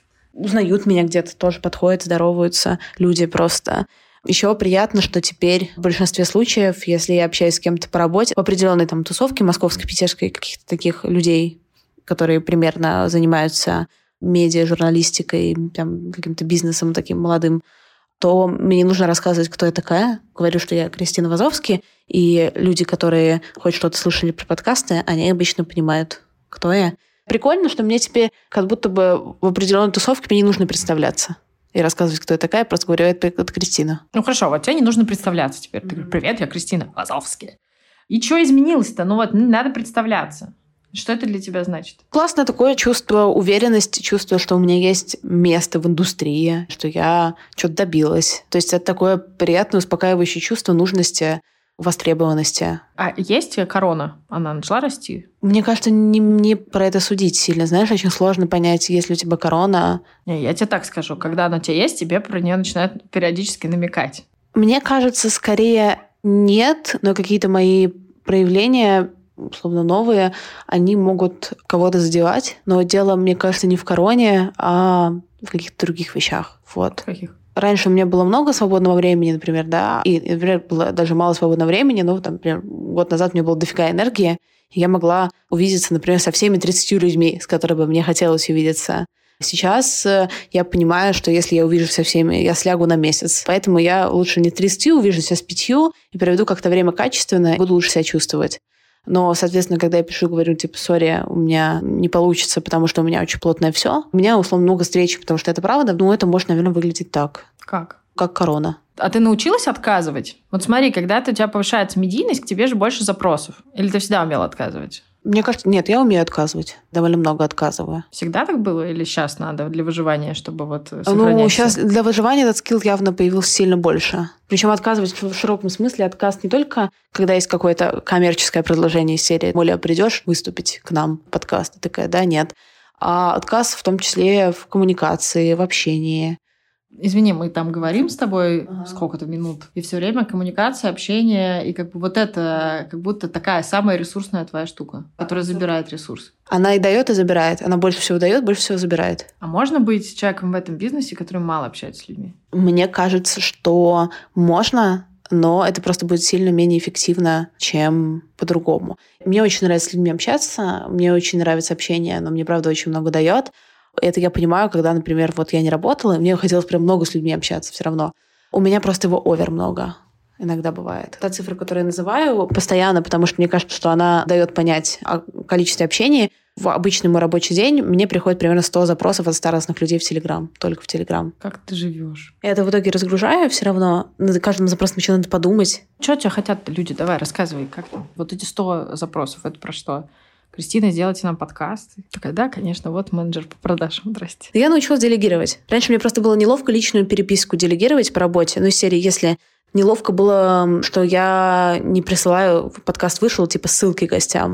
Узнают меня где-то, тоже подходят, здороваются люди просто. Еще приятно, что теперь в большинстве случаев, если я общаюсь с кем-то по работе, в определенной там тусовке московской, питерской, каких-то таких людей, которые примерно занимаются медиа, журналистикой, там, каким-то бизнесом таким молодым, то мне не нужно рассказывать, кто я такая. Говорю, что я Кристина Вазовски, и люди, которые хоть что-то слышали про подкасты, они обычно понимают, кто я. Прикольно, что мне теперь как будто бы в определенной тусовке мне не нужно представляться и рассказывать, кто я такая, просто говорю, это Кристина. Ну хорошо, вот тебе не нужно представляться теперь. Ты говоришь, привет, я Кристина Вазовски. И что изменилось-то? Ну вот, надо представляться. Что это для тебя значит? Классное такое чувство уверенности, чувство, что у меня есть место в индустрии, что я что-то добилась. То есть это такое приятное, успокаивающее чувство нужности, востребованности. А есть корона? Она начала расти? Мне кажется, не мне про это судить сильно. Знаешь, очень сложно понять, есть ли у тебя корона. Не, я тебе так скажу. Когда она у тебя есть, тебе про нее начинают периодически намекать. Мне кажется, скорее нет, но какие-то мои проявления, условно новые, они могут кого-то задевать. Но дело, мне кажется, не в короне, а в каких-то других вещах. Вот. Каких? Раньше у меня было много свободного времени, например, да, и, например, было даже мало свободного времени, но, там, например, год назад у меня было дофига энергии, и я могла увидеться, например, со всеми 30 людьми, с которыми мне хотелось увидеться. Сейчас я понимаю, что если я увижусь со всеми, я слягу на месяц. Поэтому я лучше не 30 увижусь, а с 5 и проведу как-то время качественно, и буду лучше себя чувствовать. Но, соответственно, когда я пишу, говорю, типа, сори, у меня не получится, потому что у меня очень плотное все. У меня, условно, много встреч, потому что это правда. Ну, это может, наверное, выглядеть так. Как? Как корона. А ты научилась отказывать? Вот смотри, когда у тебя повышается медийность, к тебе же больше запросов. Или ты всегда умела отказывать? Мне кажется, нет, я умею отказывать. Довольно много отказываю. Всегда так было? Или сейчас надо для выживания, чтобы вот сохранять? Ну, сейчас для выживания этот скилл явно появился сильно больше. Причем отказывать в широком смысле. Отказ не только, когда есть какое-то коммерческое предложение из серии «Оля, придешь выступить к нам в подкаст?» Ты такая, да, нет. А отказ в том числе в коммуникации, в общении. Извини, мы там говорим с тобой сколько-то минут, и все время коммуникация, общение, и как бы вот это как будто такая самая ресурсная твоя штука, которая забирает ресурс. Она и дает, и забирает. Она больше всего дает, больше всего забирает. А можно быть человеком в этом бизнесе, который мало общается с людьми? Мне кажется, что можно, но это просто будет сильно менее эффективно, чем по-другому. Мне очень нравится с людьми общаться, мне очень нравится общение, оно мне, правда, очень много дает. Это я понимаю, когда, например, вот я не работала, и мне хотелось прям много с людьми общаться все равно. У меня просто его овер много. Иногда бывает. Та цифра, которую я называю постоянно, потому что мне кажется, что она дает понять о количестве общения. В обычный мой рабочий день мне приходит примерно 100 запросов от 100 разных людей в Телеграм. Только в Телеграм. Как ты живешь? Я это в итоге разгружаю все равно. Над каждым запросом еще надо подумать. Что тебя хотят люди? Давай, рассказывай, как там? Вот эти 100 запросов, это про что? Кристина, сделайте нам подкаст. Такая, да, конечно, вот менеджер по продажам, здрасте. Я научилась делегировать. Раньше мне просто было неловко личную переписку делегировать по работе. Ну, из серии, если неловко было, что я не присылаю, подкаст вышел, типа, ссылки гостям.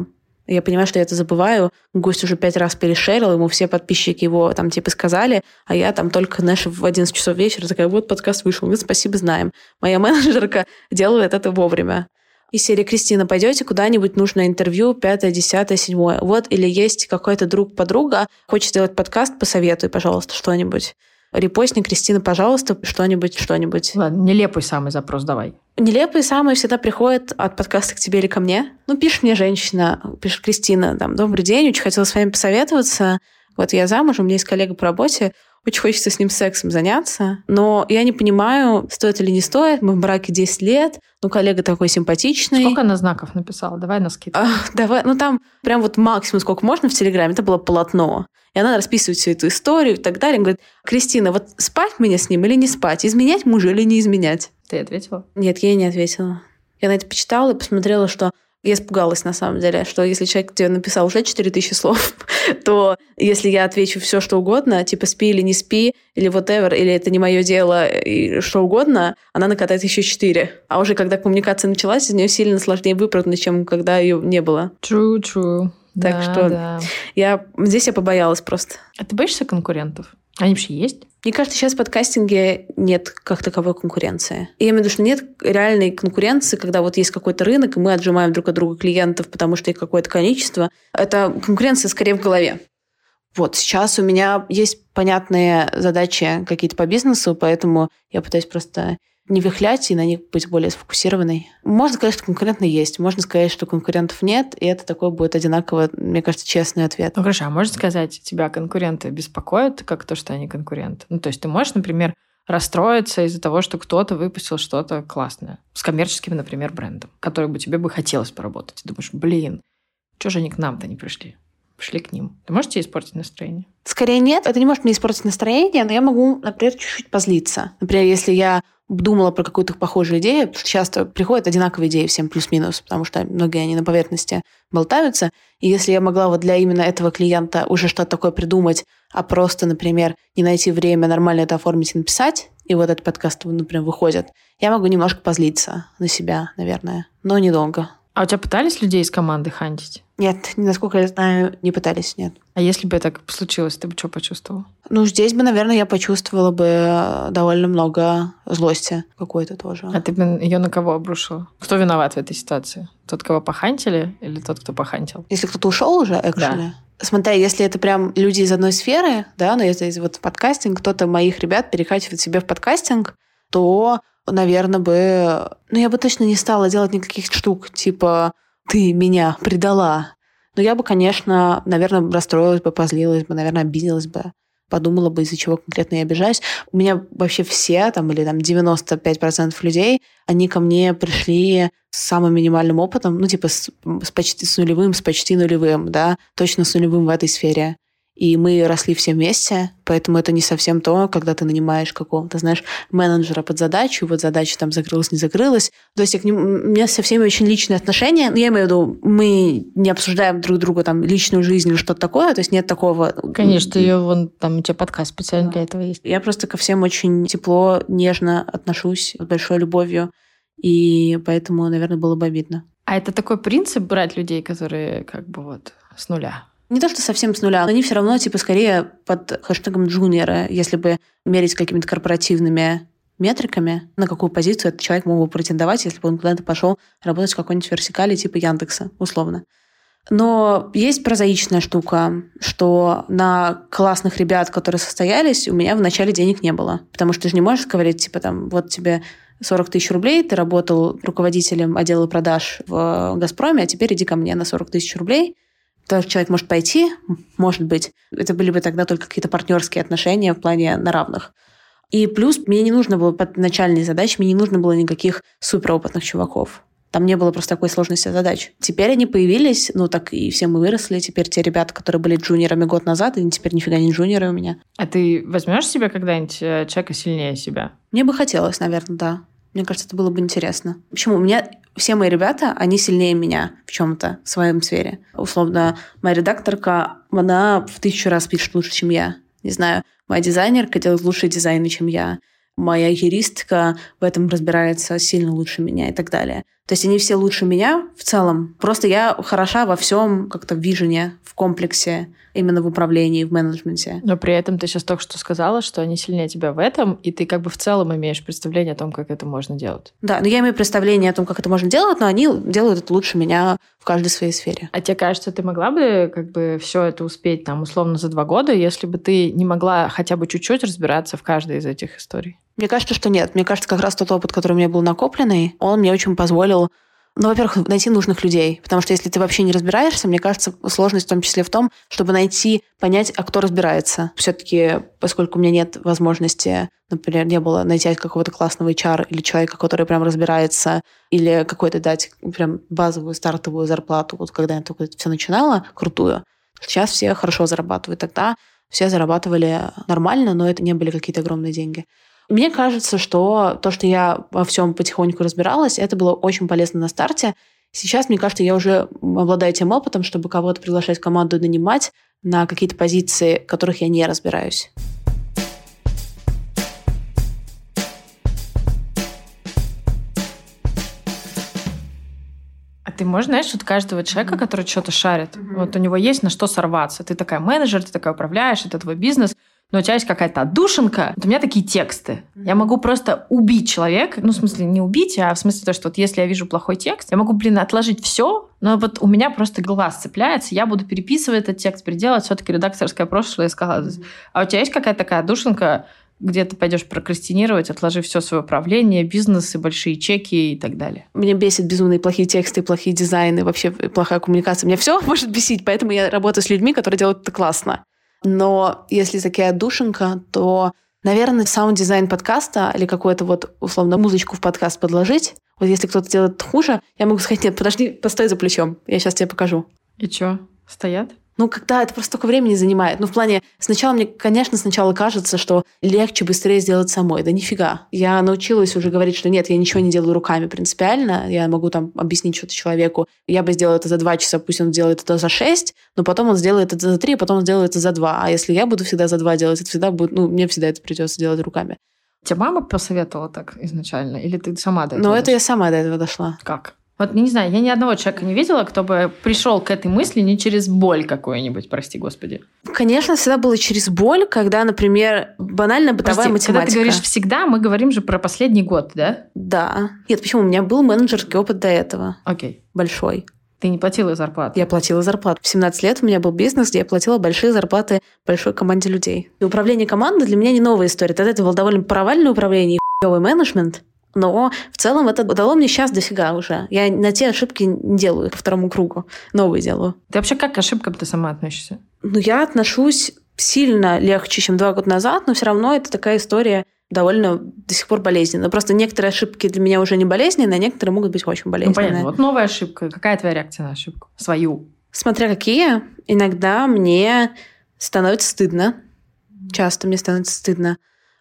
Я понимаю, что я это забываю. Гость уже 5 раз перешерил, ему все подписчики его там типа сказали, а я там только, знаешь, в 11 часов вечера такая, вот подкаст вышел, мы спасибо знаем. Моя менеджерка делает это вовремя. Из серии: Кристина, пойдете куда-нибудь, нужно интервью, 5, 10, 7. Вот, или есть какой-то друг-подруга, хочет сделать подкаст, посоветуй, пожалуйста, что-нибудь. Репостни, Кристина, пожалуйста, что-нибудь. Ладно, нелепый самый запрос давай. Нелепые самые всегда приходят от подкаста к тебе или ко мне. Пишет мне женщина, пишет: Кристина, там, добрый день, очень хотела с вами посоветоваться. Вот я замужем, у меня есть коллега по работе, очень хочется с ним сексом заняться, но я не понимаю, стоит или не стоит. Мы в браке 10 лет, коллега такой симпатичный. Сколько она знаков написала? Давай на скидку. Давай, там прям вот максимум, сколько можно в Телеграме, это было полотно. И она расписывает всю эту историю и так далее. Говорит: Кристина, вот спать мне с ним или не спать? Изменять мужа или не изменять? Ты ответила? Нет, я ей не ответила. Я на это почитала и посмотрела, что... Я испугалась, на самом деле, что если человек тебе написал уже 4000 слов, то если я отвечу все, что угодно, типа спи или не спи, или whatever, или это не мое дело, и что угодно, она накатает еще 4. А уже когда коммуникация началась, из нее сильно сложнее выпрыгнуть, чем когда ее не было. True. Так что здесь я побоялась просто. А ты боишься конкурентов? Они вообще есть? Мне кажется, сейчас в подкастинге нет как таковой конкуренции. Я имею в виду, что нет реальной конкуренции, когда вот есть какой-то рынок, и мы отжимаем друг от друга клиентов, потому что их какое-то количество. Это конкуренция скорее в голове. Вот сейчас у меня есть понятные задачи какие-то по бизнесу, поэтому я пытаюсь просто не вихлять и на них быть более сфокусированной. Можно сказать, что конкуренты есть. Можно сказать, что конкурентов нет, и это такой будет одинаково, мне кажется, честный ответ. Хорошо, а можно сказать, тебя конкуренты беспокоят, как то, что они конкуренты? То есть ты можешь, например, расстроиться из-за того, что кто-то выпустил что-то классное с коммерческим, например, брендом, который бы тебе хотелось поработать. Ты думаешь, что же они к нам-то не пришли? Пришли к ним. Ты можешь тебе испортить настроение? Скорее нет. Это не может мне испортить настроение, но я могу, например, чуть-чуть позлиться. Например, если я думала про какую-то похожую идею, потому что часто приходят одинаковые идеи всем плюс-минус, потому что многие они на поверхности болтаются. И если я могла вот для именно этого клиента уже что-то такое придумать, а просто, например, не найти время нормально это оформить и написать, и вот этот подкаст, например, выходит, я могу немножко позлиться на себя, наверное, но недолго. А у тебя пытались людей из команды хантить? Нет, насколько я знаю, не пытались, нет. А если бы это случилось, ты бы что почувствовала? Здесь бы, наверное, я почувствовала бы довольно много злости какой-то тоже. А ты бы ее на кого обрушила? Кто виноват в этой ситуации? Тот, кого похантили, или тот, кто похантил? Если кто-то ушел уже, actually. Да. Смотри, если это прям люди из одной сферы, да, но если вот подкастинг, кто-то моих ребят перекачивает себе в подкастинг, то, наверное, бы... я бы точно не стала делать никаких штук, типа «ты меня предала». Но я бы, конечно, наверное, расстроилась бы, позлилась бы, наверное, обиделась бы, подумала бы, из-за чего конкретно я обижаюсь. У меня вообще все, или 95% людей, они ко мне пришли с самым минимальным опытом, с почти нулевым, да, точно с нулевым в этой сфере. И мы росли все вместе, поэтому это не совсем то, когда ты нанимаешь какого-то, менеджера под задачу, вот задача там закрылась, не закрылась. То есть у меня со всеми очень личные отношения. Я имею в виду, мы не обсуждаем друг друга личную жизнь или что-то такое, то есть нет такого... Конечно, у тебя подкаст специально для этого есть. Я просто ко всем очень тепло, нежно отношусь, с большой любовью, и поэтому, наверное, было бы обидно. А это такой принцип брать людей, которые с нуля? Не то, что совсем с нуля, но они все равно, скорее под хэштегом джуниора, если бы мерить какими-то корпоративными метриками, на какую позицию этот человек мог бы претендовать, если бы он куда-то пошел работать в какой-нибудь вертикали типа Яндекса, условно. Но есть прозаичная штука, что на классных ребят, которые состоялись, у меня вначале денег не было. Потому что ты же не можешь говорить, вот тебе 40 000 рублей, ты работал руководителем отдела продаж в «Газпроме», а теперь иди ко мне на 40 000 рублей. Тоже человек может пойти, может быть. Это были бы тогда только какие-то партнерские отношения в плане на равных. И плюс мне не нужно было под начальные задачи, мне не нужно было никаких суперопытных чуваков. Там не было просто такой сложности задач. Теперь они появились, так и все мы выросли. Теперь те ребята, которые были джуниорами год назад, они теперь нифига не джуниоры у меня. А ты возьмешь себе когда-нибудь человека сильнее себя? Мне бы хотелось, наверное, да. Мне кажется, это было бы интересно. Почему? У меня все мои ребята, они сильнее меня в чем-то, в своем сфере. Условно, моя редакторка, она в 1000 раз пишет лучше, чем я. Не знаю, моя дизайнерка делает лучшие дизайны, чем я. Моя юристка в этом разбирается сильно лучше меня и так далее. То есть они все лучше меня в целом. Просто я хороша во всем как-то в вижене, в комплексе, именно в управлении, в менеджменте. Но при этом ты сейчас только что сказала, что они сильнее тебя в этом, и ты как бы в целом имеешь представление о том, как это можно делать. Да, но я имею представление о том, как это можно делать, но они делают это лучше меня в каждой своей сфере. А тебе кажется, ты могла бы как бы все это успеть там условно за 2 года, если бы ты не могла хотя бы чуть-чуть разбираться в каждой из этих историй? Мне кажется, что нет. Мне кажется, как раз тот опыт, который у меня был накопленный, он мне очень позволил, ну, во-первых, найти нужных людей. Потому что если ты вообще не разбираешься, мне кажется, сложность в том числе в том, чтобы понять, а кто разбирается. Все-таки, поскольку у меня нет возможности, например, не было найти какого-то классного HR или человека, который прям разбирается, или какой-то дать прям базовую стартовую зарплату, вот когда я только это все начинала, крутую. Сейчас все хорошо зарабатывают. Тогда все зарабатывали нормально, но это не были какие-то огромные деньги. Мне кажется, что то, что я во всем потихоньку разбиралась, это было очень полезно на старте. Сейчас, мне кажется, я уже обладаю тем опытом, чтобы кого-то приглашать в команду, нанимать на какие-то позиции, в которых я не разбираюсь. А ты можешь, знаешь, вот каждого человека, который что-то шарит, вот у него есть на что сорваться. Ты такая менеджер, ты такая управляешь, это твой бизнес, но у тебя есть какая-то отдушинка. Вот у меня такие тексты. Я могу просто убить человека. Ну, в смысле, не убить, а в смысле то, что вот если я вижу плохой текст, я могу, отложить все, но вот у меня просто глаз цепляется, я буду переписывать этот текст, переделать, все-таки редакторское прошлое складывать. А у тебя есть какая-то такая отдушинка, где ты пойдешь прокрастинировать, отложив все свое управление, бизнес и большие чеки и так далее? Меня бесит безумные плохие тексты, плохие дизайны, вообще плохая коммуникация. Меня все может бесить, поэтому я работаю с людьми, которые делают это классно. Но если такая отдушинка, то, наверное, саунд-дизайн подкаста или какую-то вот, условно, музычку в подкаст подложить. Вот если кто-то делает хуже, я могу сказать: нет, подожди, постой за плечом, я сейчас тебе покажу. И что, стоят? Ну, когда это просто столько времени занимает. Ну, в плане, сначала кажется, что легче, быстрее сделать самой. Да нифига. Я научилась уже говорить, что нет, я ничего не делаю руками принципиально. Я могу там объяснить что-то человеку. Я бы сделала это за 2 часа, пусть он сделает это за 6, но потом он сделает это за 3, а потом он сделает это за 2. А если я буду всегда за 2 делать, это всегда будет, мне всегда это придется делать руками. Тебя мама посоветовала так изначально? Или ты сама до этого? Ну, это я сама до этого дошла. Как? Вот, не знаю, я ни одного человека не видела, кто бы пришел к этой мысли не через боль какую-нибудь, прости господи. Конечно, всегда было через боль, когда, например, банально бытовая математика. Когда ты говоришь «всегда», мы говорим же про последний год, да? Да. Нет, почему? У меня был менеджерский опыт до этого. Окей. Большой. Ты не платила зарплату? Я платила зарплату. В 17 лет у меня был бизнес, где я платила большие зарплаты большой команде людей. И управление командой для меня не новая история. Тогда это было довольно провальное управление и хуёвый менеджмент. Но в целом это дало мне сейчас дофига уже. Я на те ошибки не делаю по второму кругу. Новые делаю. Ты вообще как к ошибкам ты сама относишься? Ну, я отношусь сильно легче, чем 2 года назад, но все равно это такая история довольно до сих пор болезненная. Просто некоторые ошибки для меня уже не болезненные, а некоторые могут быть очень болезненные. Ну, понятно. Вот новая ошибка. Какая твоя реакция на ошибку? Свою? Смотря какие. Иногда мне становится стыдно. Часто мне становится стыдно.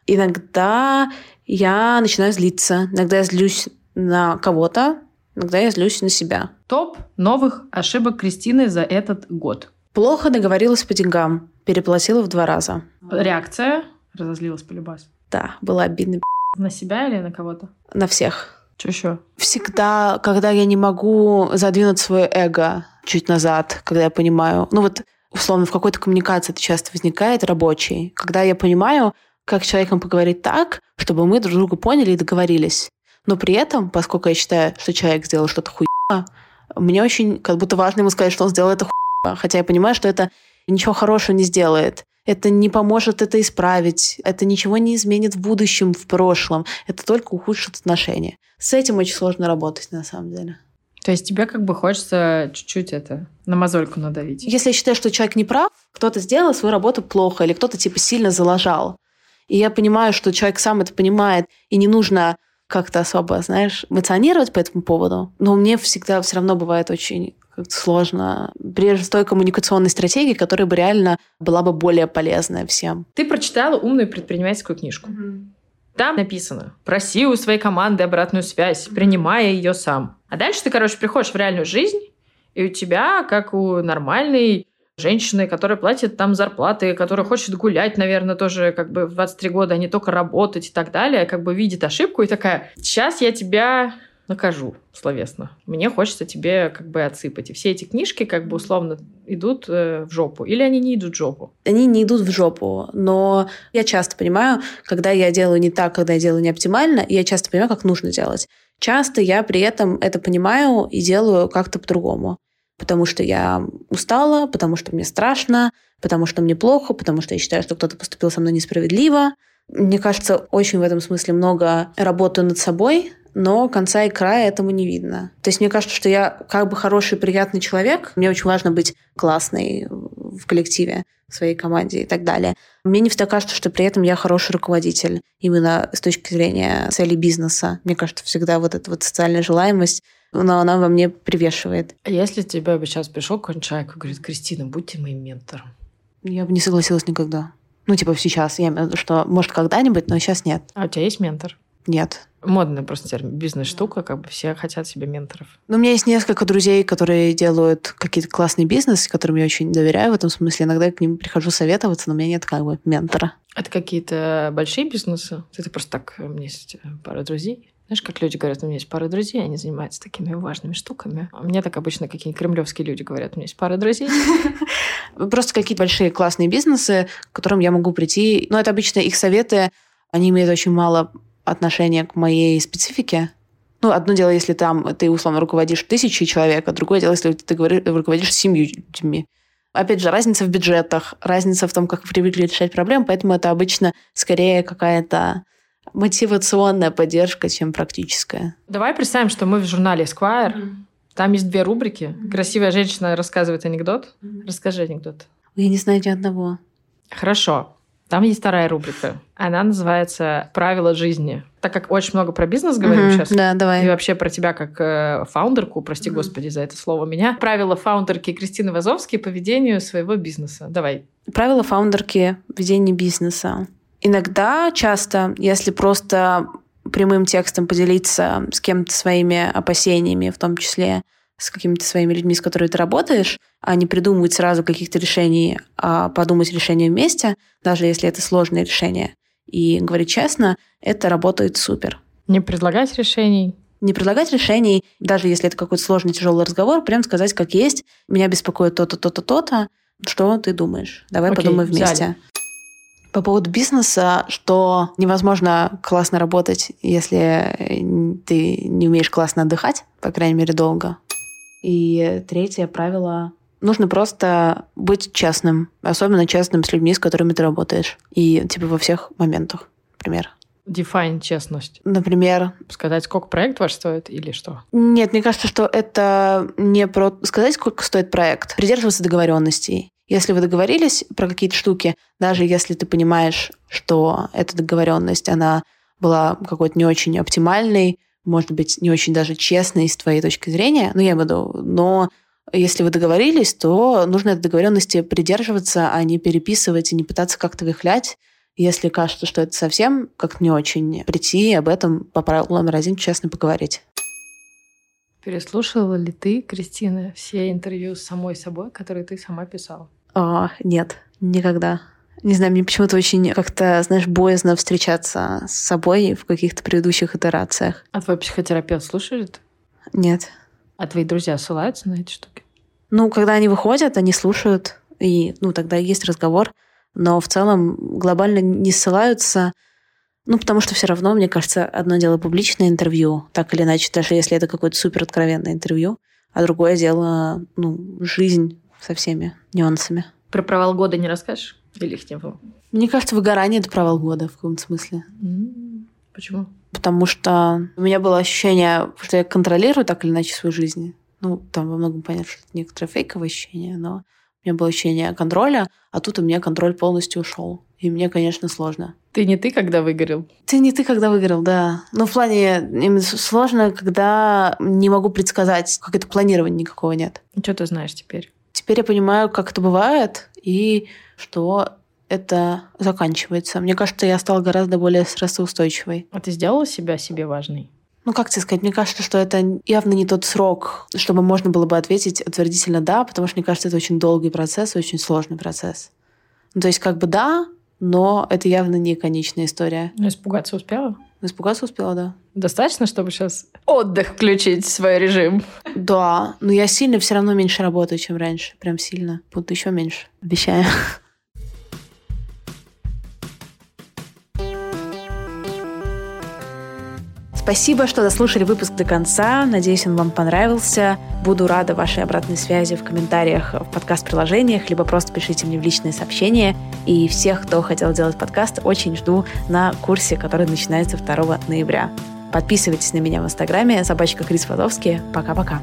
Иногда я начинаю злиться. Иногда я злюсь на кого-то, иногда я злюсь на себя. Топ новых ошибок Кристины за этот год. Плохо договорилась по деньгам. Переплатила в 2 раза. Реакция? Разозлилась полюбас. Да, было обидно. На себя или на кого-то? На всех. Что еще? Всегда, когда я не могу задвинуть свое эго чуть назад, когда я понимаю... Ну вот, условно, в какой-то коммуникации это часто возникает, рабочей. Когда я понимаю, как с человеком поговорить так, чтобы мы друг друга поняли и договорились. Но при этом, поскольку я считаю, что человек сделал что-то хуёво, мне очень как будто важно ему сказать, что он сделал это хуёво. Хотя я понимаю, что это ничего хорошего не сделает. Это не поможет это исправить. Это ничего не изменит в будущем, в прошлом. Это только ухудшит отношения. С этим очень сложно работать, на самом деле. То есть тебе как бы хочется чуть-чуть на мозольку надавить? Если я считаю, что человек не прав, кто-то сделал свою работу плохо, или кто-то сильно залажал. И я понимаю, что человек сам это понимает, и не нужно как-то особо, эмоционировать по этому поводу. Но мне всегда все равно бывает очень как-то сложно прежде той коммуникационной стратегии, которая бы реально была бы более полезная всем. Ты прочитала умную предпринимательскую книжку. Там написано: проси у своей команды обратную связь, принимая ее сам. А дальше ты, приходишь в реальную жизнь, и у тебя, как у нормальной женщины, которая платит там зарплаты, которая хочет гулять, наверное, тоже в 23 года, а не только работать и так далее, видит ошибку и такая: сейчас я тебя накажу словесно. Мне хочется тебе как бы отсыпать. И все эти книжки как бы условно идут в жопу. Или они не идут в жопу? Они не идут в жопу, но я часто понимаю, когда я делаю не так, когда я делаю не оптимально, и я часто понимаю, как нужно делать. Часто я при этом это понимаю и делаю как-то по-другому. Потому что я устала, потому что мне страшно, потому что мне плохо, потому что я считаю, что кто-то поступил со мной несправедливо. Мне кажется, очень в этом смысле много работаю над собой, но конца и края этому не видно. То есть мне кажется, что я как бы хороший, приятный человек. Мне очень важно быть классной в коллективе, в своей команде и так далее. Мне не всегда кажется, что при этом я хороший руководитель. Именно с точки зрения целей бизнеса. Мне кажется, всегда вот эта вот социальная желаемость, но она во мне привешивает. А если тебе бы сейчас пришел какой-нибудь человек и говорит: Кристина, будьте моим ментором? Я бы не согласилась никогда. Ну, типа сейчас. Я имею в виду, что может когда-нибудь, но сейчас нет. А у тебя есть ментор? Нет. Модная просто термин, бизнес-штука, как бы все хотят себе менторов. Но у меня есть несколько друзей, которые делают какие-то классные бизнесы, которым я очень доверяю в этом смысле. Иногда я к ним прихожу советоваться, но у меня нет как бы ментора. Это какие-то большие бизнесы? Это просто так, у меня есть пара друзей. Знаешь, как люди говорят, у меня есть пара друзей, они занимаются такими важными штуками. А мне так обычно какие-нибудь кремлевские люди говорят: у меня есть пара друзей. Просто какие-то большие классные бизнесы, к которым я могу прийти. Но это обычно их советы, они имеют очень мало отношения к моей специфике. Ну, одно дело, если там ты, условно, руководишь 1000 человек, а другое дело, если ты руководишь 7 людьми. Опять же, разница в бюджетах, разница в том, как вы привыкли решать проблемы, поэтому это обычно скорее какая-то мотивационная поддержка, чем практическая. Давай представим, что мы в журнале Esquire. Там есть 2 рубрики. Красивая женщина рассказывает анекдот. Расскажи анекдот. Я не знаю ни одного. Хорошо. Там есть 2 рубрика. Она называется «Правила жизни». Так как очень много про бизнес говорим сейчас. Да, давай. И вообще про тебя как фаундерку, прости господи за это слово меня. Правила фаундерки Кристины Вазовской по ведению своего бизнеса. Давай. Правила фаундерки ведения бизнеса. Иногда, часто, если просто прямым текстом поделиться с кем-то своими опасениями, в том числе с какими-то своими людьми, с которыми ты работаешь, а не придумывать сразу каких-то решений, а подумать решения вместе, даже если это сложное решение, и говорить честно, это работает супер. Не предлагать решений. Не предлагать решений, даже если это какой-то сложный, тяжелый разговор, прям сказать, как есть. Меня беспокоит то-то, то-то, то-то. Что ты думаешь? Давай подумаем вместе. Взяли. По поводу бизнеса, что невозможно классно работать, если ты не умеешь классно отдыхать, по крайней мере, долго. И 3 правило. Нужно просто быть честным. Особенно честным с людьми, с которыми ты работаешь. И типа во всех моментах, например. Define честность. Например... Сказать, сколько проект ваш стоит или что? Нет, мне кажется, что это не про сказать, сколько стоит проект. Придерживаться договоренностей. Если вы договорились про какие-то штуки, даже если ты понимаешь, что эта договоренность, она была какой-то не очень оптимальной, может быть, не очень даже честной с твоей точки зрения, я имею в виду, но если вы договорились, то нужно этой договоренности придерживаться, а не переписывать и не пытаться как-то вихлять. Если кажется, что это совсем как-то не очень, прийти и об этом по правилу номер 1 честно поговорить. Переслушала ли ты, Кристина, все интервью с самой собой, которые ты сама писала? Нет, никогда. Не знаю, мне почему-то очень как-то, боязно встречаться с собой в каких-то предыдущих итерациях. А твой психотерапевт слушает? Нет. А твои друзья ссылаются на эти штуки? Когда они выходят, они слушают, и тогда есть разговор. Но в целом глобально не ссылаются, потому что все равно, мне кажется, одно дело публичное интервью, так или иначе, даже если это какое-то супер откровенное интервью, а другое дело, жизнь со всеми нюансами. Про провал года не расскажешь? Или их не было? Мне кажется, выгорание — это провал года в каком-то смысле. Почему? Потому что у меня было ощущение, что я контролирую так или иначе свою жизнь. Там во многом понятно, что это некоторое фейковое ощущение, но у меня было ощущение контроля, а тут у меня контроль полностью ушел. И мне, конечно, сложно. Ты не ты, когда выгорел? Ты не ты, когда выгорел, да. В плане именно сложно, когда не могу предсказать, как это планирования никакого нет. Что ты знаешь теперь? Теперь я понимаю, как это бывает, и что это заканчивается. Мне кажется, я стала гораздо более стрессоустойчивой. А ты сделала себя себе важной? Как тебе сказать? Мне кажется, что это явно не тот срок, чтобы можно было бы ответить утвердительно «да», потому что, мне кажется, это очень долгий процесс, очень сложный процесс. То есть да, но это явно не конечная история. Испугаться успела? Испугаться успела, да. Достаточно, чтобы сейчас отдых включить в свой режим? Да, но я сильно все равно меньше работаю, чем раньше. Прям сильно. Буду еще меньше. Обещаю. Спасибо, что дослушали выпуск до конца. Надеюсь, он вам понравился. Буду рада вашей обратной связи в комментариях в подкаст-приложениях, либо просто пишите мне в личные сообщения. И всех, кто хотел делать подкаст, очень жду на курсе, который начинается 2 ноября. Подписывайтесь на меня в Инстаграме, @Крис Вазовский. Пока-пока.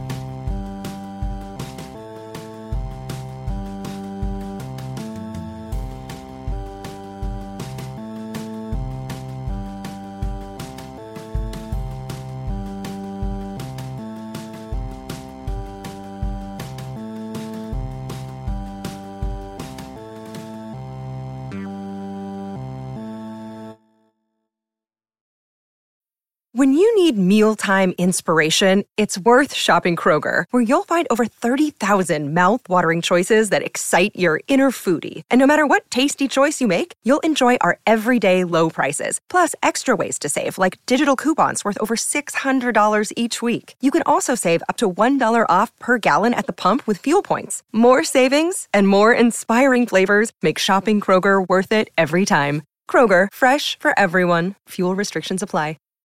When you need mealtime inspiration, it's worth shopping Kroger, where you'll find over 30,000 mouth-watering choices that excite your inner foodie. And no matter what tasty choice you make, you'll enjoy our everyday low prices, plus extra ways to save, like digital coupons worth over $600 each week. You can also save up to $1 off per gallon at the pump with fuel points. More savings and more inspiring flavors make shopping Kroger worth it every time. Kroger, fresh for everyone. Fuel restrictions apply.